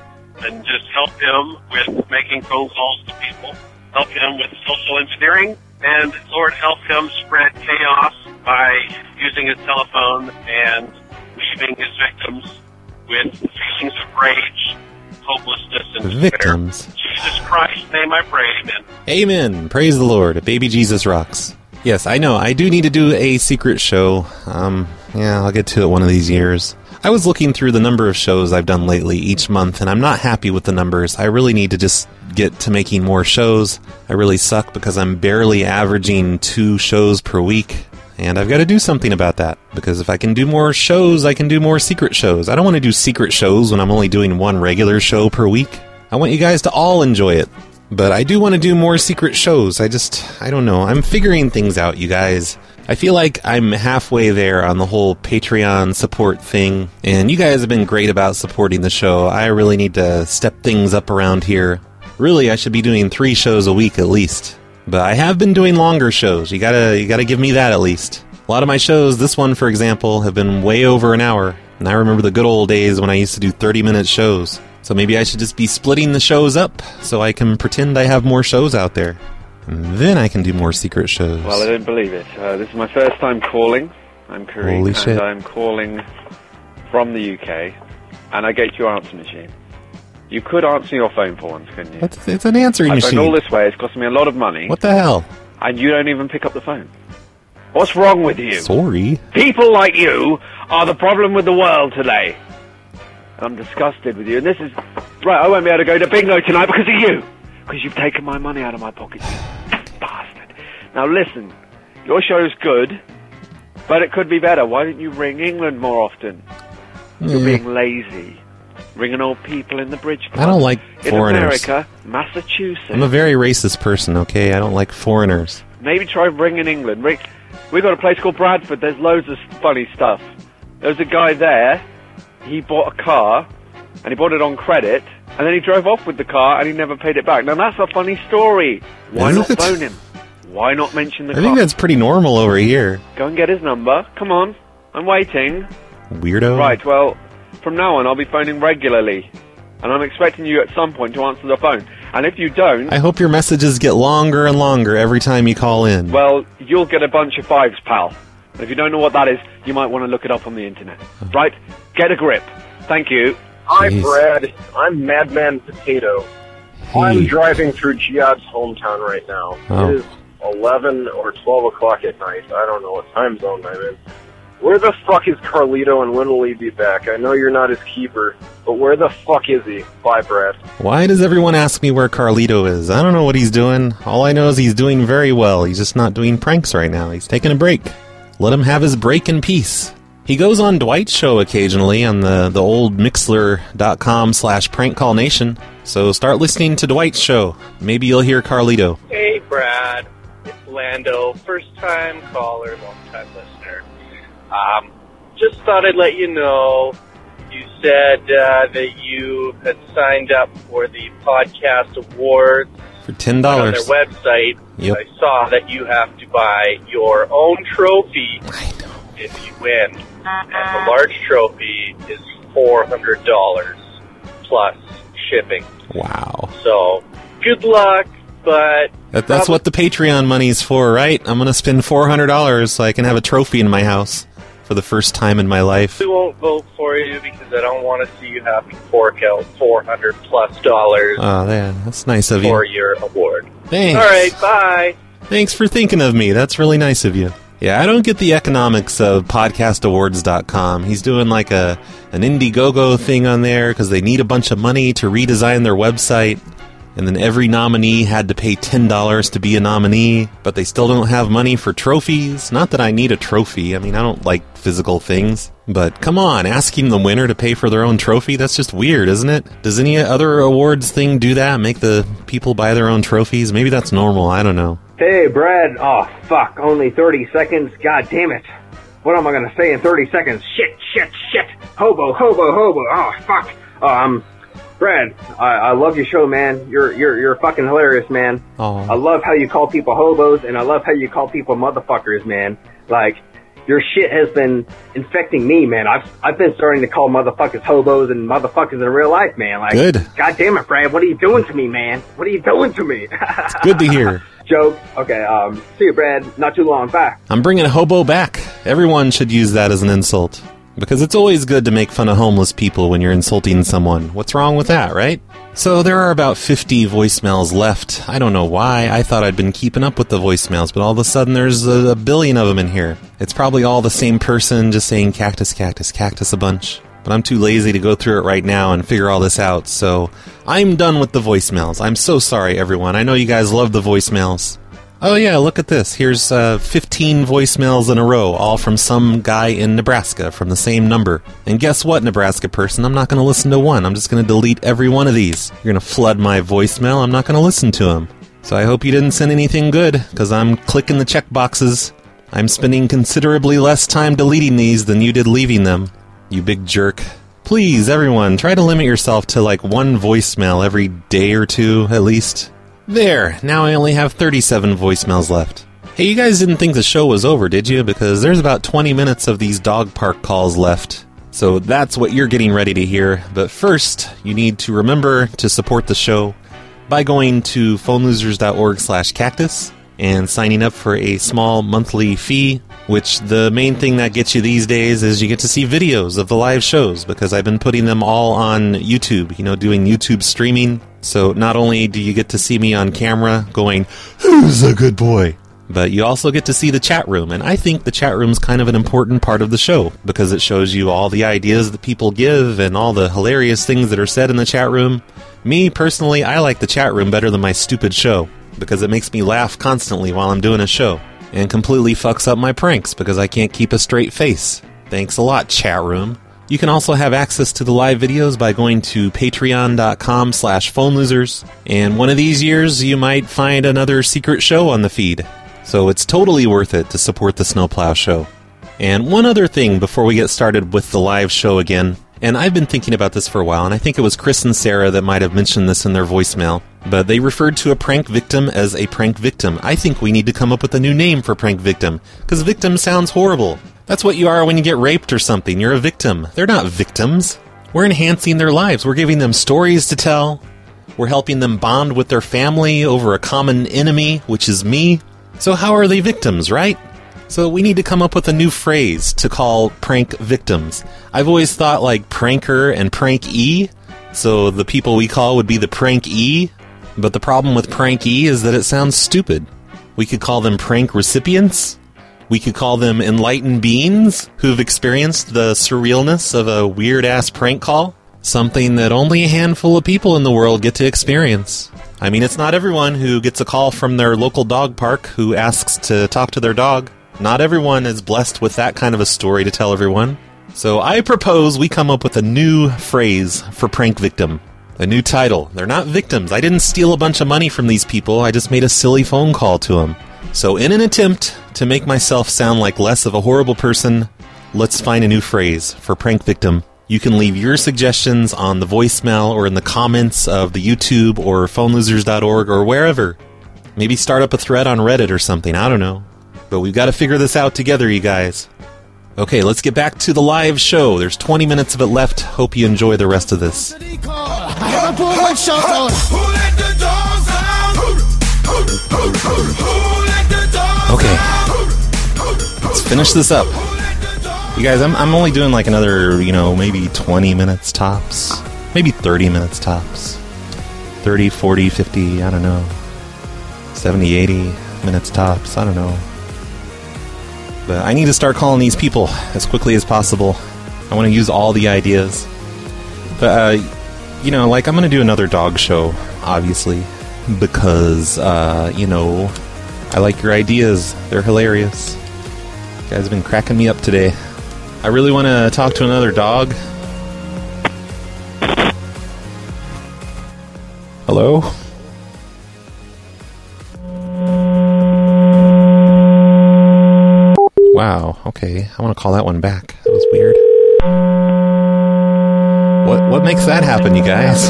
and just help him with making phone calls to people. Help him with social engineering. And Lord, help him spread chaos by using his telephone and leaving his victims with feelings of rage, hopelessness, and victims. despair. In Jesus Christ's name I pray, amen. Amen. Praise the Lord. Baby Jesus rocks. Yes, I know. I do need to do a secret show. I'll get to it one of these years. I was looking through the number of shows I've done lately each month, and I'm not happy with the numbers. I really need to just get to making more shows. I really suck because I'm barely averaging 2 shows per week, and I've got to do something about that, because if I can do more shows, I can do more secret shows. I don't want to do secret shows when I'm only doing 1 regular show per week. I want you guys to all enjoy it. But I do want to do more secret shows. I don't know. I'm figuring things out, you guys. I feel like I'm halfway there on the whole Patreon support thing. And you guys have been great about supporting the show. I really need to step things up around here. Really, I should be doing 3 shows a week at least. But I have been doing longer shows. You gotta give me that at least. A lot of my shows, this one for example, have been way over an hour. And I remember the good old days when I used to do 30-minute shows. So maybe I should just be splitting the shows up so I can pretend I have more shows out there. And then I can do more secret shows. Well, I don't believe it. This is my first time calling. I'm Kareem, Holy shit. and I'm calling from the UK, and I get your answer machine. You could answer your phone for once, couldn't you? It's an answering machine. I phoned all this way. It's costing me a lot of money. What the hell? And you don't even pick up the phone. What's wrong with you? Sorry. People like you are the problem with the world today. I'm disgusted with you, and this is... Right, I won't be able to go to bingo tonight because of you. Because you've taken my money out of my pocket, you bastard. Now listen, your show's good, but it could be better. Why don't you ring England more often? You're being lazy. Ringing old people in the bridge club. I don't like foreigners. In America, Massachusetts. I'm a very racist person, okay? I don't like foreigners. Maybe try ringing England. We've got a place called Bradford. There's loads of funny stuff. There's a guy there. He bought a car, and he bought it on credit, and then he drove off with the car, and he never paid it back. Now, that's a funny story. Why not phone him? Why not mention the car? I think that's pretty normal over here. Go and get his number. Come on. I'm waiting. Weirdo. Right, well, from now on, I'll be phoning regularly, and I'm expecting you at some point to answer the phone. And if you don't... I hope your messages get longer and longer every time you call in. Well, you'll get a bunch of 5s, pal. And if you don't know what that is, you might want to look it up on the internet. Right? Get a grip. Thank you. Hi, Brad. I'm Madman Potato. I'm driving through Giad's hometown right now. It is 11 or 12 o'clock at night. I don't know what time zone I'm in. Where the fuck is Carlito, and when will he be back? I know you're not his keeper, but where the fuck is he? Bye, Brad. Why does everyone ask me where Carlito is? I don't know what he's doing. All I know is he's doing very well. He's just not doing pranks right now. He's taking a break. Let him have his break in peace. He goes on Dwight's show occasionally on the old Mixler.com/prankcallnation. So start listening to Dwight's show. Maybe you'll hear Carlito. Hey, Brad. It's Lando. First-time caller, long-time listener. Just thought I'd let you know, you said that you had signed up for the podcast awards for $10 on their website. Yep. I saw that you have to buy your own trophy if you win. And the large trophy is $400 plus shipping. Wow. So, good luck, but... That's what the Patreon money's for, right? I'm going to spend $400 so I can have a trophy in my house for the first time in my life. I won't vote for you because I don't want to see you have to fork out $400 plus dollars. Oh, yeah, that's nice of you. For your award. Thanks. All right, bye. Thanks for thinking of me. That's really nice of you. Yeah, I don't get the economics of podcastawards.com. He's doing like an Indiegogo thing on there because they need a bunch of money to redesign their website. And then every nominee had to pay $10 to be a nominee, but they still don't have money for trophies. Not that I need a trophy. I mean, I don't like physical things. But come on, asking the winner to pay for their own trophy, that's just weird, isn't it? Does any other awards thing do that? Make the people buy their own trophies? Maybe that's normal. I don't know. Hey, Brad. Oh, fuck. Only 30 seconds. God damn it. What am I going to say in 30 seconds? Shit. Hobo. Oh, fuck. Brad, I love your show, man. You're fucking hilarious, man. Aww. I love how you call people hobos, and I love how you call people motherfuckers, man. Like, your shit has been infecting me, man. I've been starting to call motherfuckers hobos and motherfuckers in real life, man. Like, good. God damn it, Brad. What are you doing to me, man? What are you doing to me? It's good to hear. Joke. Okay, see you, Brad. Not too long. Bye. I'm bringing hobo back. Everyone should use that as an insult. Because it's always good to make fun of homeless people when you're insulting someone. What's wrong with that, right? So there are about 50 voicemails left. I don't know why. I thought I'd been keeping up with the voicemails, but all of a sudden there's a billion of them in here. It's probably all the same person just saying cactus, cactus, cactus a bunch. But I'm too lazy to go through it right now and figure all this out, so I'm done with the voicemails. I'm so sorry, everyone. I know you guys love the voicemails. Oh yeah, look at this. Here's 15 voicemails in a row, all from some guy in Nebraska from the same number. And guess what, Nebraska person? I'm not going to listen to one. I'm just going to delete every one of these. You're going to flood my voicemail. I'm not going to listen to them. So I hope you didn't send anything good, because I'm clicking the check boxes. I'm spending considerably less time deleting these than you did leaving them. You big jerk. Please, everyone, try to limit yourself to like one voicemail every day or two, at least. There, now I only have 37 voicemails left. Hey, you guys didn't think the show was over, did you? Because there's about 20 minutes of these dog park calls left. So that's what you're getting ready to hear. But first, you need to remember to support the show by going to phonelosers.org/cactus and signing up for a small monthly fee, which the main thing that gets you these days is you get to see videos of the live shows, because I've been putting them all on YouTube, doing YouTube streaming. So not only do you get to see me on camera going, "Who's a good boy?" but you also get to see the chat room. And I think the chat room's kind of an important part of the show, because it shows you all the ideas that people give and all the hilarious things that are said in the chat room. Me, personally, I like the chat room better than my stupid show, because it makes me laugh constantly while I'm doing a show, and completely fucks up my pranks because I can't keep a straight face. Thanks a lot, chat room. You can also have access to the live videos by going to patreon.com/phonelosers, and one of these years you might find another secret show on the feed. So it's totally worth it to support the Snowplow Show. And one other thing before we get started with the live show again, and I've been thinking about this for a while, and I think it was Chris and Sarah that might have mentioned this in their voicemail, but they referred to a prank victim as a prank victim. I think we need to come up with a new name for prank victim, because victim sounds horrible. That's what you are when you get raped or something. You're a victim. They're not victims. We're enhancing their lives. We're giving them stories to tell. We're helping them bond with their family over a common enemy, which is me. So how are they victims, right? So we need to come up with a new phrase to call prank victims. I've always thought like pranker and prank-e, so the people we call would be the prank-e, but the problem with prank-e is that it sounds stupid. We could call them prank recipients. We could call them enlightened beings who've experienced the surrealness of a weird-ass prank call. Something that only a handful of people in the world get to experience. I mean, it's not everyone who gets a call from their local dog park who asks to talk to their dog. Not everyone is blessed with that kind of a story to tell everyone. So I propose we come up with a new phrase for prank victim. A new title. They're not victims. I didn't steal a bunch of money from these people. I just made a silly phone call to them. So in an attempt to make myself sound like less of a horrible person, let's find a new phrase for prank victim. You can leave your suggestions on the voicemail or in the comments of the YouTube or phonelosers.org or wherever. Maybe start up a thread on Reddit or something. I don't know. But we've got to figure this out together, you guys. Okay, let's get back to the live show. There's 20 minutes of it left. Hope you enjoy the rest of this. Okay. Let's finish this up. You guys, I'm only doing like another, maybe 20 minutes tops. Maybe 30 minutes tops. 30, 40, 50, I don't know. 70, 80 minutes tops, I don't know. But I need to start calling these people as quickly as possible. I want to use all the ideas. But, I'm going to do another dog show, obviously. Because, I like your ideas. They're hilarious. You guys have been cracking me up today. I really want to talk to another dog. Hello? Wow, okay. I want to call that one back. That was weird. What makes that happen, you guys?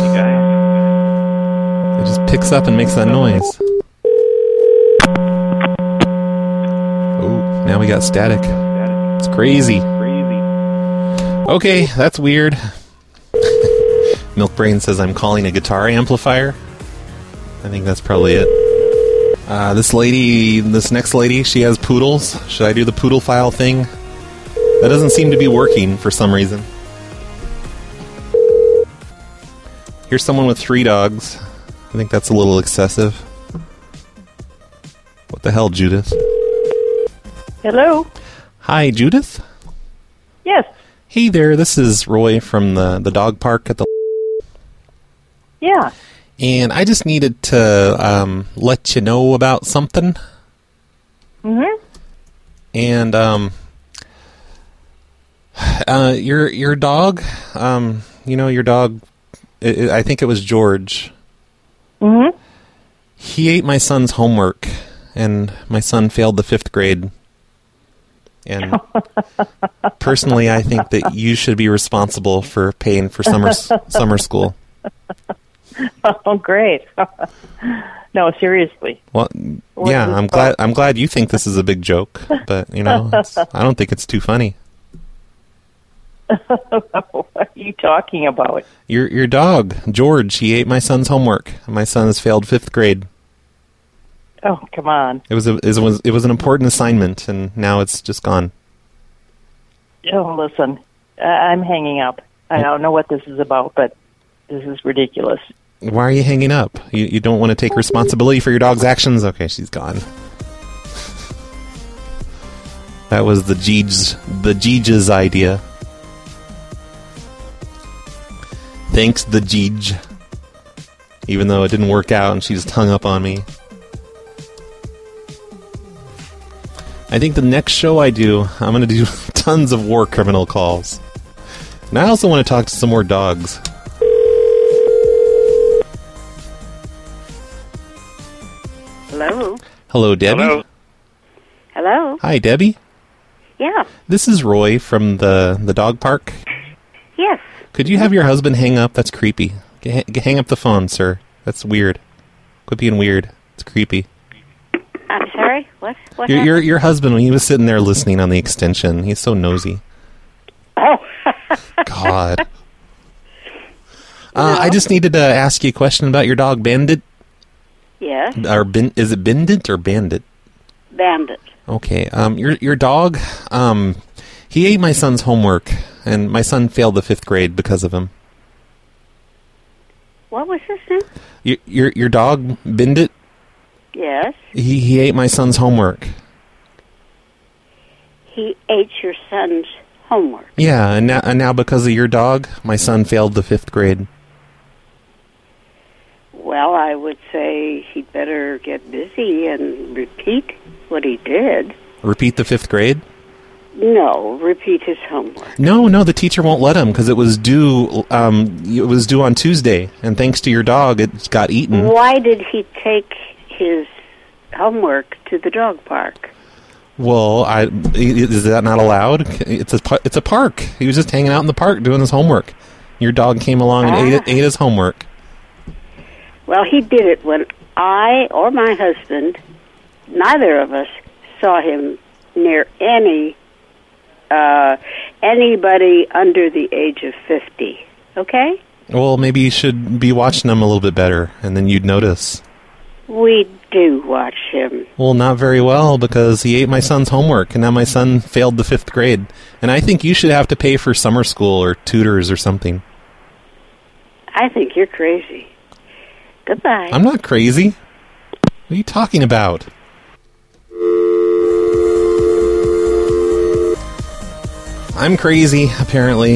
It just picks up and makes that noise. Oh, now we got static. It's crazy. Okay, that's weird. Milkbrain says I'm calling a guitar amplifier. I think that's probably it. This next lady, she has poodles. Should I do the poodle file thing? That doesn't seem to be working for some reason. Here's someone with 3 dogs. I think that's a little excessive. What the hell, Judith? Hello? Hi, Judith? Yes. Hey there, this is Roy from the dog park at the... Yeah. And I just needed to let you know about something. Mm-hmm. And your dog, your dog, I think it was George. Mm-hmm. He ate my son's homework, and my son failed the 5th grade. And personally, I think that you should be responsible for paying for summer school. Oh, great. No, seriously. Well, yeah, I'm glad you think this is a big joke, but I don't think it's too funny. What are you talking about? Your dog, George, he ate my son's homework. My son has failed 5th grade. Oh, come on. It was an important assignment, and now it's just gone. Oh, listen, I'm hanging up. I don't know what this is about, but this is ridiculous. Why are you hanging up? You don't want to take responsibility for your dog's actions? Okay, she's gone. That was the Jeej's idea. Thanks, the Jeej. Even though it didn't work out and she just hung up on me. I think the next show I do, I'm going to do tons of war criminal calls. And I also want to talk to some more dogs. Hello. Hello, Debbie. Hello. Hi, Debbie. Yeah. This is Roy from the dog park. Yes. Could you have your husband hang up? That's creepy. Hang up the phone, sir. That's weird. Quit being weird. It's creepy. I'm sorry? What? Your husband, when he was sitting there listening on the extension, he's so nosy. Oh. God. I just needed to ask you a question about your dog, Bandit. Yeah. Is it Bandit or Bandit? Bandit. Okay. Your dog, he ate my son's homework, and my son failed the 5th grade because of him. What was his name? Your dog, Bindit? Yes. He ate my son's homework. He ate your son's homework. Yeah, and now because of your dog, my son failed the 5th grade. Well, I would say he'd better get busy and repeat what he did. Repeat the 5th grade? No, repeat his homework. No, the teacher won't let him because it was due. It was due on Tuesday, and thanks to your dog, it got eaten. Why did he take his homework to the dog park? Well, is that not allowed? It's a park. He was just hanging out in the park doing his homework. Your dog came along and ate his homework. Well, he did it when I or my husband, neither of us, saw him near anybody under the age of 50. Okay? Well, maybe you should be watching him a little bit better, and then you'd notice. We do watch him. Well, not very well, because he ate my son's homework, and now my son failed the 5th grade. And I think you should have to pay for summer school or tutors or something. I think you're crazy. Goodbye. I'm not crazy. What are you talking about? I'm crazy, apparently.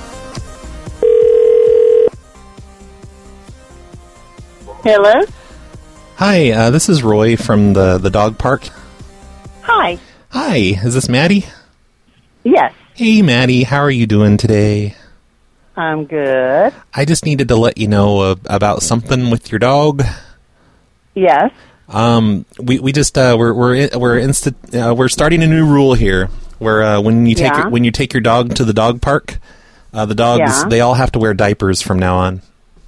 Hello? Hi, this is Roy from the dog park. Hi. Hi, is this Maddie? Yes. Hey, Maddie, how are you doing today? I'm good. I just needed to let you know about something with your dog. Yes. We just we're starting a new rule here where when you take your dog to the dog park, the dogs they all have to wear diapers from now on.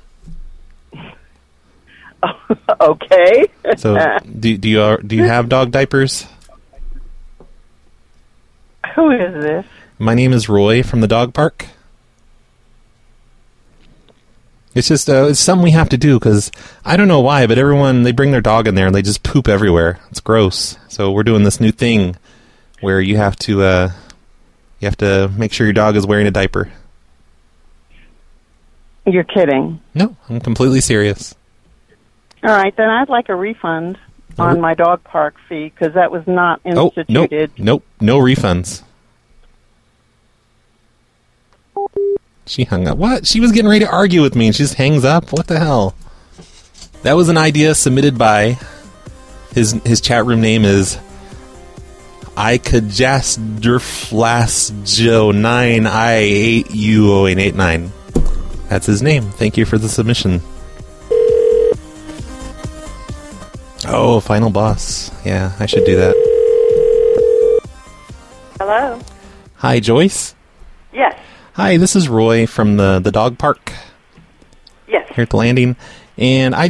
Okay. So do you have dog diapers? Who is this? My name is Roy from the dog park. It's just it's something we have to do because I don't know why, but everyone, they bring their dog in there and they just poop everywhere. It's gross. So we're doing this new thing where you have to make sure your dog is wearing a diaper. You're kidding. No, I'm completely serious. All right, then I'd like a refund on my dog park fee because that was not instituted. Nope, no refunds. She hung up. What? She was getting ready to argue with me and she just hangs up? What the hell? That was an idea submitted by his chat room name is I could just flash Joe 9I8U0889. That's his name. Thank you for the submission. Oh, Final Boss. Yeah, I should do that. Hello? Hi, Joyce? Yes. Hi, this is Roy from the dog park. Yes. Here at the landing. And we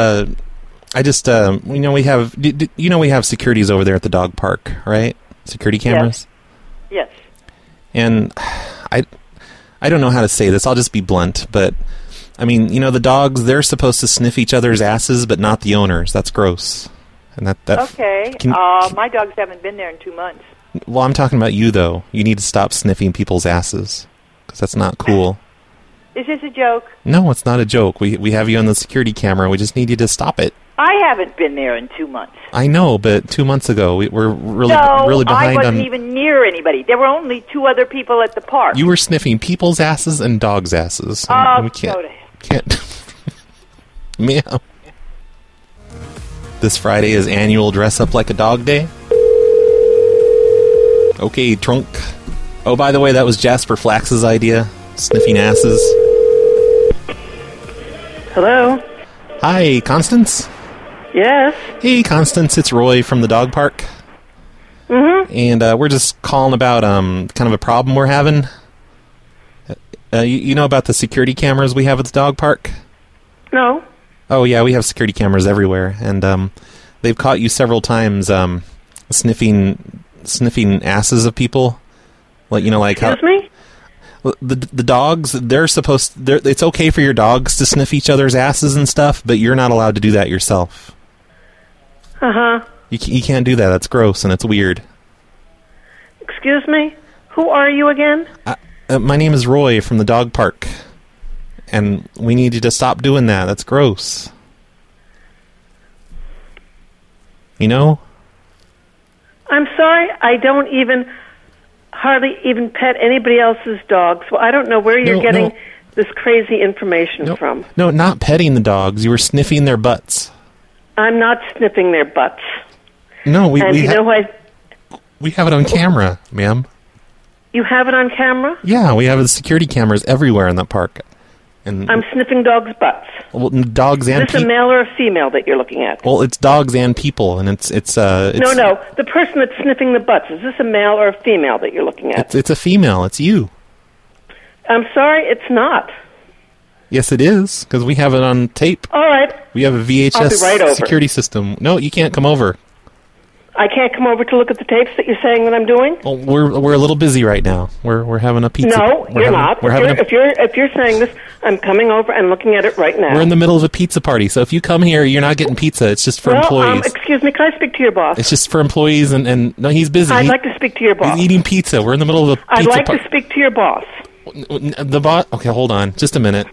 have securities over there at the dog park, right? Security cameras? Yes. And I don't know how to say this. I'll just be blunt, but I mean, the dogs, they're supposed to sniff each other's asses, but not the owners. That's gross. And that okay. My dogs haven't been there in 2 months. Well, I'm talking about you, though. You need to stop sniffing people's asses, because that's not cool. Is this a joke? No, it's not a joke. We have you on the security camera. We just need you to stop it. I haven't been there in 2 months. I know, but 2 months ago, we're really behind I wasn't even near anybody. There were only 2 other people at the park. You were sniffing people's asses and dogs' asses. Oh, we can't. Meow. This Friday is annual Dress Up Like a Dog Day. Okay, Trunk. Oh, by the way, that was Jasper Flax's idea. Sniffing asses. Hello? Hi, Constance? Yes? Hey, Constance, it's Roy from the dog park. Mm-hmm. And we're just calling about kind of a problem we're having. You know about the security cameras we have at the dog park? No. Oh, yeah, we have security cameras everywhere. And they've caught you several times sniffing asses of people. Excuse me? The dogs, it's okay for your dogs to sniff each other's asses and stuff, but you're not allowed to do that yourself. Uh-huh. You can't do that. That's gross and it's weird. Excuse me? Who are you again? My name is Roy from the dog park. And we need you to stop doing that. That's gross. You know? I'm sorry, I don't hardly even pet anybody else's dogs. Well, I don't know where you're getting this crazy information from. No, not petting the dogs. You were sniffing their butts. I'm not sniffing their butts. No, we know what? We have it on camera, ma'am. You have it on camera? Yeah, we have security cameras everywhere in that park. And I'm sniffing dogs' butts. Well, dogs and Is this a male or a female that you're looking at? Well, it's dogs and people, and it's No, the person that's sniffing the butts, is this a male or a female that you're looking at? It's a female. It's you. I'm sorry, it's not. Yes, it is, because we have it on tape. All right. We have a VHS I'll be right over. security system. No, you can't come over. I can't come over to look at the tapes that you're saying that I'm doing? Well, we're a little busy right now. We're having a pizza. No, you're not. If you're saying this, I'm coming over and looking at it right now. We're in the middle of a pizza party, so if you come here, you're not getting pizza. It's just for employees. Excuse me, can I speak to your boss? It's just for employees, and no, he's busy. I'd like to speak to your boss. He's eating pizza. We're in the middle of a pizza I'd like party. to speak to your boss. The boss? Okay, hold on. Just a minute.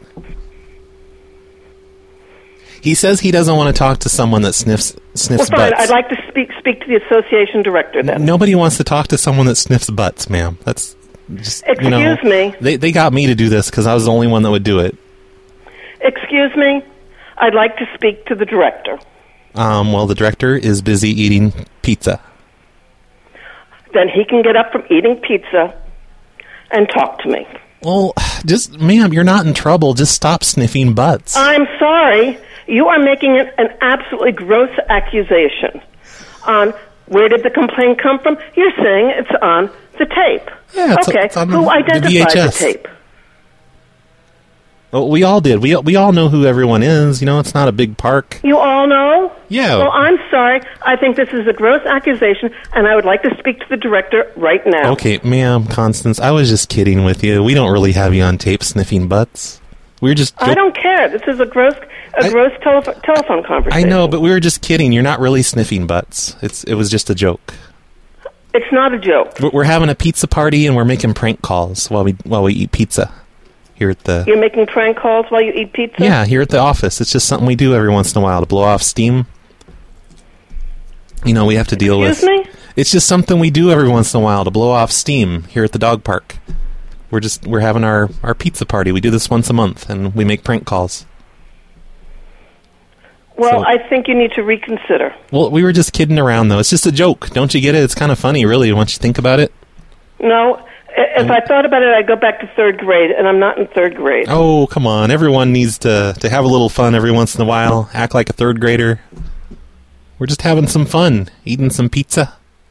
He says he doesn't want to talk to someone that sniffs Well, fine. butts. I'd like to speak to the association director then. Nobody wants to talk to someone that sniffs butts, ma'am. That's just, Excuse me. They got me to do this because I was the only one that would do it. Excuse me. I'd like to speak to the director. Well, the director is busy eating pizza. Then he can get up from eating pizza and talk to me. Well, ma'am, you're not in trouble. Just stop sniffing butts. I'm sorry. You are making an absolutely gross accusation on where did the complaint come from? You're saying it's on the tape. Yeah, it's on who identified the VHS tape? Well, we all did. We all know who everyone is. You know, it's not a big park. You all know? Yeah. Well, I'm sorry. I think this is a gross accusation, and I would like to speak to the director right now. Okay, ma'am, Constance, I was just kidding with you. We don't really have you on tape sniffing butts. We were just... I don't care. This is a gross telephone conversation. I know, but we were just kidding. You're not really sniffing butts. It was just a joke. It's not a joke. We're having a pizza party, and we're making prank calls while we eat pizza here at the... You're making prank calls while you eat pizza? Yeah, here at the office. It's just something we do every once in a while to blow off steam. You know, we have to deal with... Excuse me? It's just something we do every once in a while to blow off steam here at the dog park. We're having our pizza party. We do this once a month, and we make prank calls. Well, I think you need to reconsider. Well, we were just kidding around, though. It's just a joke. Don't you get it? It's kind of funny, really, once you think about it. No. If I thought about it, I'd go back to third grade, and I'm not in third grade. Oh, come on. Everyone needs to have a little fun every once in a while. Act like a third grader. We're just having some fun. Eating some pizza.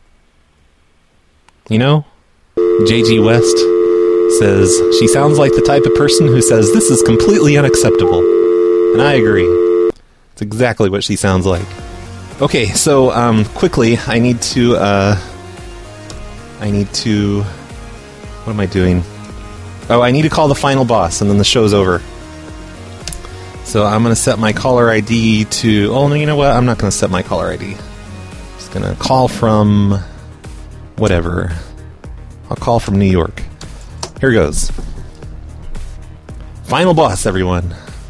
You know? J.G. West says, she sounds like the type of person who says, this is completely unacceptable. And I agree. It's exactly what she sounds like. Okay, so, quickly, I need to, what am I doing? Oh, I need to call the final boss, and then the show's over. So I'm going to set my caller ID to... Oh, no, you know what? I'm not going to set my caller ID. I'm just going to call from... whatever. I'll call from New York. Here goes. Final boss, everyone.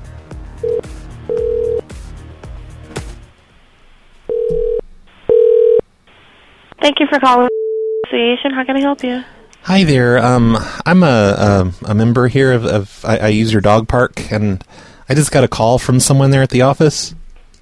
Thank you for calling Association. How can I help you? Hi there. I'm a member here of I use your dog park, and I just got a call from someone there at the office.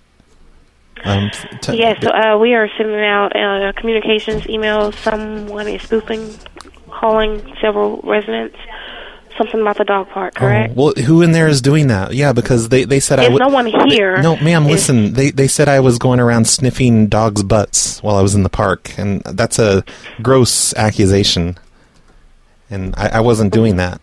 Yes, we are sending out communications emails. Someone is spoofing, calling several residents. Something about the dog park, correct? Well, who in there is doing that? Yeah, because they said There's no one here. No, ma'am, listen. They said I was going around sniffing dogs' butts while I was in the park, and that's a gross accusation. And I wasn't doing that.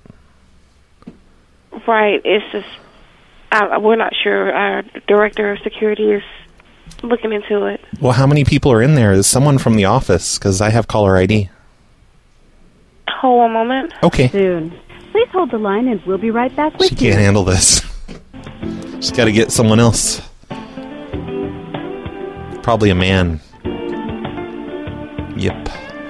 Right. It's just we're not sure. Our director of security is looking into it. Well, how many people are in there? Is someone from the office? Because I have caller ID. Hold on a moment. Okay. Soon. Please hold the line, and we'll be right back with She can't handle this. She's got to get someone else. Probably a man. Yep.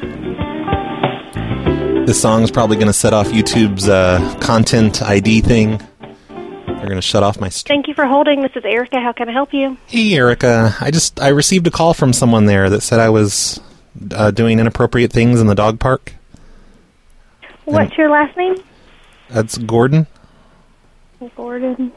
This song's probably going to set off YouTube's content ID thing. They're going to shut off my stream. Thank you for holding. This is Erica. How can I help you? Hey, Erica. I received a call from someone there that said I was doing inappropriate things in the dog park. What's your last name? That's Gordon. Gordon.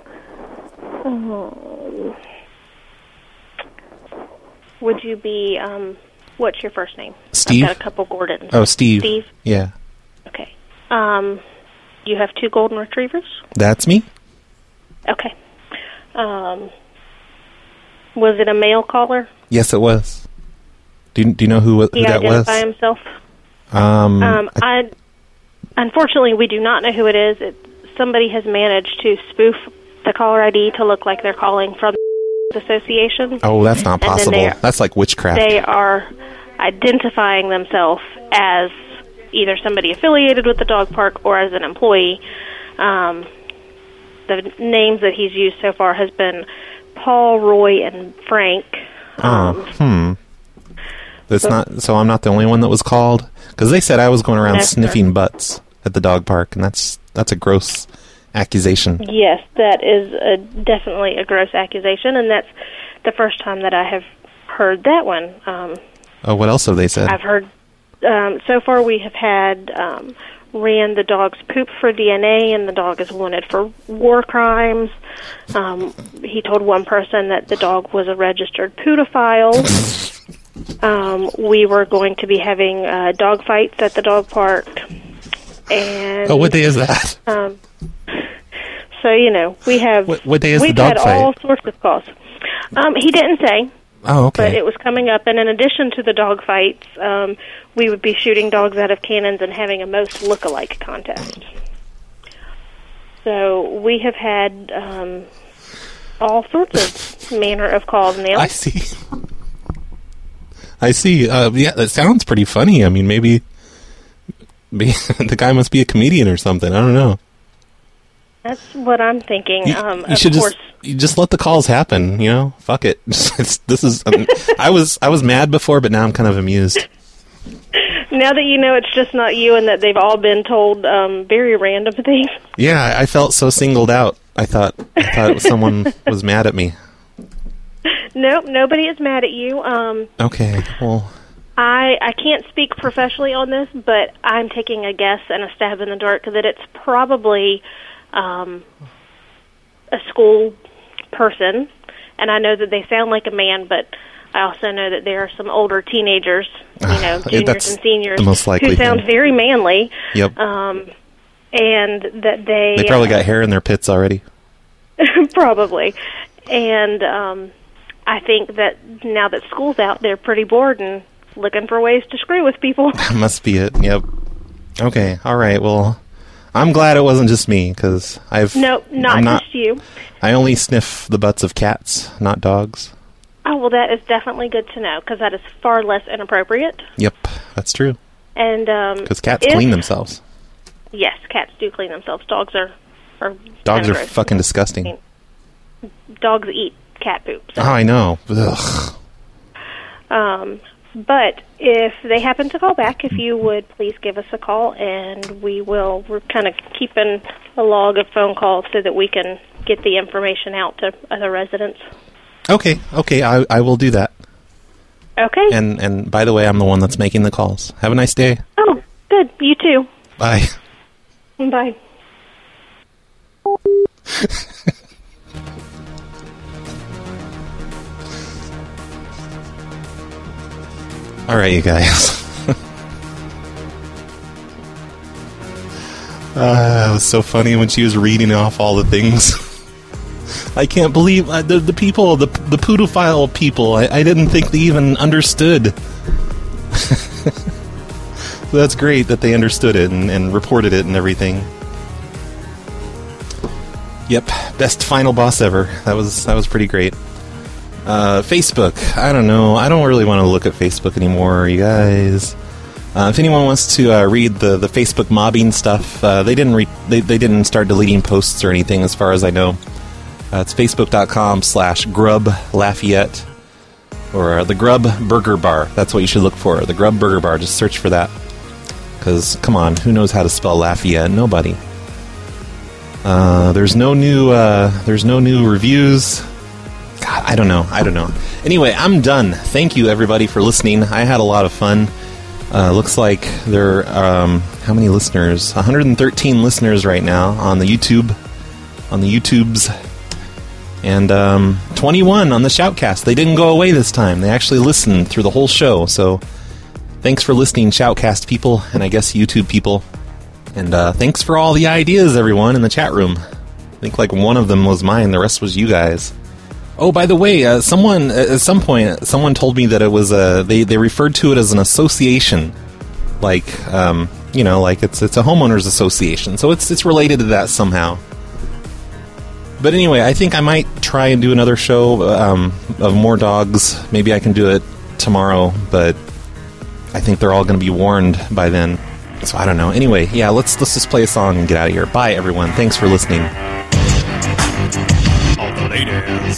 Would you be, what's your first name? Steve. I've got a couple Gordons. Oh, Steve. Steve? Yeah. Okay. You have 2 golden retrievers? That's me. Okay. Was it a male caller? Yes, it was. Do you know who that was? He identify himself? Unfortunately, we do not know who it is. Somebody has managed to spoof the caller ID to look like they're calling from the association. Oh, that's not possible. That's like witchcraft. They are identifying themselves as either somebody affiliated with the dog park or as an employee. The names that he's used so far has been Paul, Roy, and Frank. That's not. So I'm not the only one that was called, because they said I was going around sniffing butts at the dog park, and that's a gross accusation. Yes, that is definitely a gross accusation, and that's the first time that I have heard that one. What else have they said? I've heard so far we have had ran the dog's poop for DNA, and the dog is wanted for war crimes. He told one person that the dog was a registered pedophile. We were going to be having dog fights at the dog park. And what day is that? So, we have... What day is the dog fight? We've had all sorts of calls. He didn't say. Oh, okay. But it was coming up, and in addition to the dog fights, we would be shooting dogs out of cannons and having a most look-alike contest. So we have had all sorts of manner of calls now. I see. Yeah, that sounds pretty funny. I mean, maybe the guy must be a comedian or something. I don't know. That's what I'm thinking. You should just let the calls happen. Fuck it. I was mad before, but now I'm kind of amused. Now that you know it's just not you, and that they've all been told very random things. Yeah, I felt so singled out. I thought someone was mad at me. Nope, nobody is mad at you. Okay, well... I can't speak professionally on this, but I'm taking a guess and a stab in the dark that it's probably a school person. And I know that they sound like a man, but I also know that there are some older teenagers, juniors and seniors, most likely who sound very manly. Yep. And that they probably got hair in their pits already. Probably. And I think that now that school's out, they're pretty bored and looking for ways to screw with people. That must be it. Yep. Okay. All right. Well, I'm glad it wasn't just me, because not just you. I only sniff the butts of cats, not dogs. Oh, well, that is definitely good to know, because that is far less inappropriate. Yep, that's true. And because cats clean themselves. Yes, cats do clean themselves. Dogs are fucking disgusting. Dogs eat cat poop. So. Oh, I know. Ugh. But if they happen to call back, if you would please give us a call, and we're kind of keeping a log of phone calls so that we can get the information out to other residents. Okay, I will do that. Okay. And by the way, I'm the one that's making the calls. Have a nice day. Oh, good. You too. Bye. Bye. All right, you guys. It was so funny when she was reading off all the things. I can't believe the people, the pedophile people. I didn't think they even understood. So that's great that they understood it and reported it and everything. Yep, best final boss ever. That was pretty great. Facebook. I don't know. I don't really want to look at Facebook anymore, you guys. If anyone wants to read the Facebook mobbing stuff, they didn't start deleting posts or anything, as far as I know. It's facebook.com/Grub Lafayette. or the Grub Burger Bar. That's what you should look for. The Grub Burger Bar. Just search for that. Because, come on, who knows how to spell Lafayette? Nobody. There's no new reviews. God, I don't know. Anyway, I'm done. Thank you, everybody, for listening. I had a lot of fun. Looks like there are, how many listeners? 113 listeners right now on the YouTubes. And 21 on the Shoutcast. They didn't go away this time. They actually listened through the whole show. So thanks for listening, Shoutcast people, and I guess YouTube people. And thanks for all the ideas, everyone, in the chat room. I think like one of them was mine. The rest was you guys. Oh, by the way, someone at some point, someone told me that it was they referred to it as an association, like like it's a homeowners association, so it's related to that somehow. But anyway, I think I might try and do another show of more dogs. Maybe I can do it tomorrow, but I think they're all going to be warned by then. So I don't know. Anyway, yeah, let's just play a song and get out of here. Bye, everyone. Thanks for listening. All the ladies.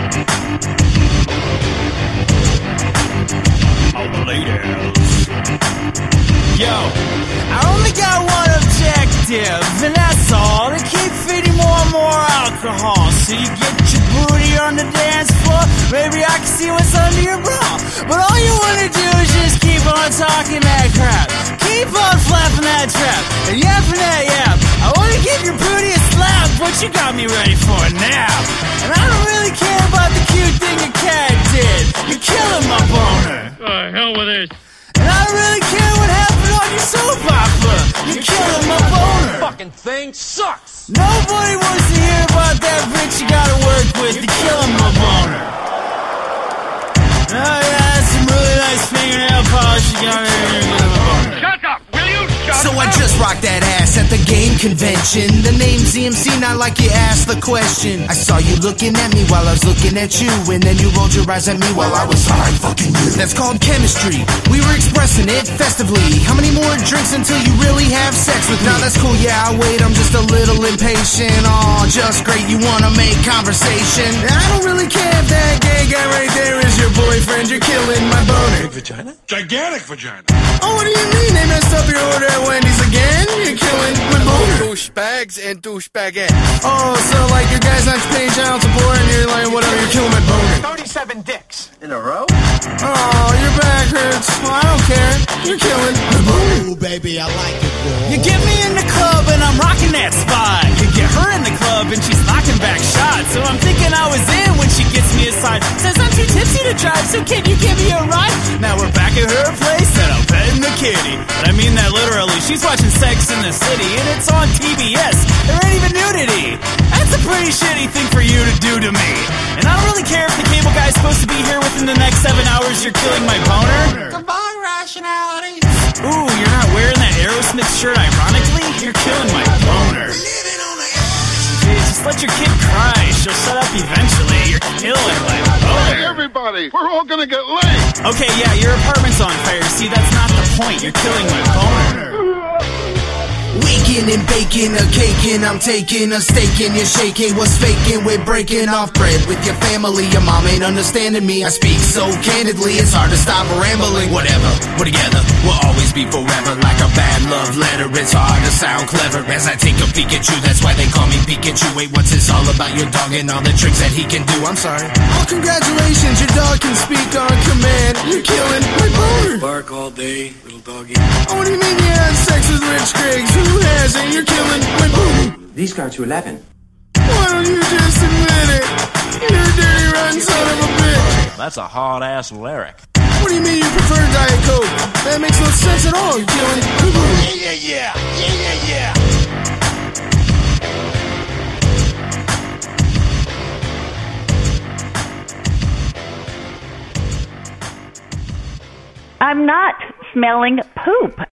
All the ladies. Yo, I only got one objective, and that's all, to keep feeding more and more alcohol. So you get your booty on the dance floor, maybe I can see what's under your bra. But all you wanna do is just keep on talking that crap. Keep on flapping that trap, and yapping that yap. I wanna give your booty a slap, but you got me ready for a nap. And I don't really care about the cute thing your cat did. You're killing my boner. Hell with this. And I don't really care what happened on your soap opera. You're killing my boner. Fucking thing sucks. Nobody wants to hear about that bitch you gotta work with. You're killing my boner. Oh yeah, that's some really nice fingernail polish you got here. Shut up, will you? So I just rocked that ass at the game convention. The name's EMC, not like you asked the question. I saw you looking at me while I was looking at you, and then you rolled your eyes at me while I was hard fucking you. That's called chemistry. We were expressing it festively. How many more drinks until you really have sex with me? Now that's cool, yeah, I'll wait, I'm just a little impatient. Aw, just great, you wanna make conversation. I don't really care if that gay guy right there is your boyfriend. You're killing my boner. Big vagina? Gigantic vagina. Oh, what do you mean? They messed up your order at Wendy's again? You're killing my boner. Douchebags and douchebagette. Oh, so like your guy's not paying child support and you're like, whatever, you're killing my boner. 37 dicks. In a row? Oh, your back hurts. Well, I don't care. You're killing my boner. Ooh, baby, I like it, boy. You get me in the club and I'm rocking that spot. You get her in the club and she's knocking back shots. So I'm thinking I was in when she gets me aside. Says I'm too tipsy to drive, so can you give me a ride? Now we're back at her place and I'm petting the kitty. But I mean that literally. She's watching Sex in the City and it's on TBS. There ain't even nudity. That's a pretty shitty thing for you to do to me. And I don't really care if the cable guy's supposed to be here within the next 7 hours. You're killing my boner. Come on, rationality. Ooh, you're not wearing that Aerosmith shirt ironically? You're killing my boner. Just let your kid cry. She'll shut up eventually. You're killing my boner. Hey, everybody, we're all gonna get laid. Okay, yeah, your apartment's on fire. See, that's not the point. You're killing my boner. Waking and baking a cake and I'm taking a steak and you're shaking. What's faking? We're breaking off bread with your family. Your mom ain't understanding me. I speak so candidly, it's hard to stop rambling. Whatever, we're together, we'll always be forever. Like a bad love letter, it's hard to sound clever. As I take a peek at you, that's why they call me Pikachu. Wait, what's this all about your dog and all the tricks that he can do? I'm sorry. Oh, congratulations, your dog can speak on command. You're killing my boner. Bark all day, little doggy. Oh, what do you mean you had sex with Rich Griggs? Who hasn't? You're killing my boner. These go to 11. Why don't you just admit it? You're a dirty, rotten son of a bitch. That's a hard-ass lyric. What do you mean you prefer Diet Coke? That makes no sense at all. You're killing my boner. Yeah. I'm not smelling poop.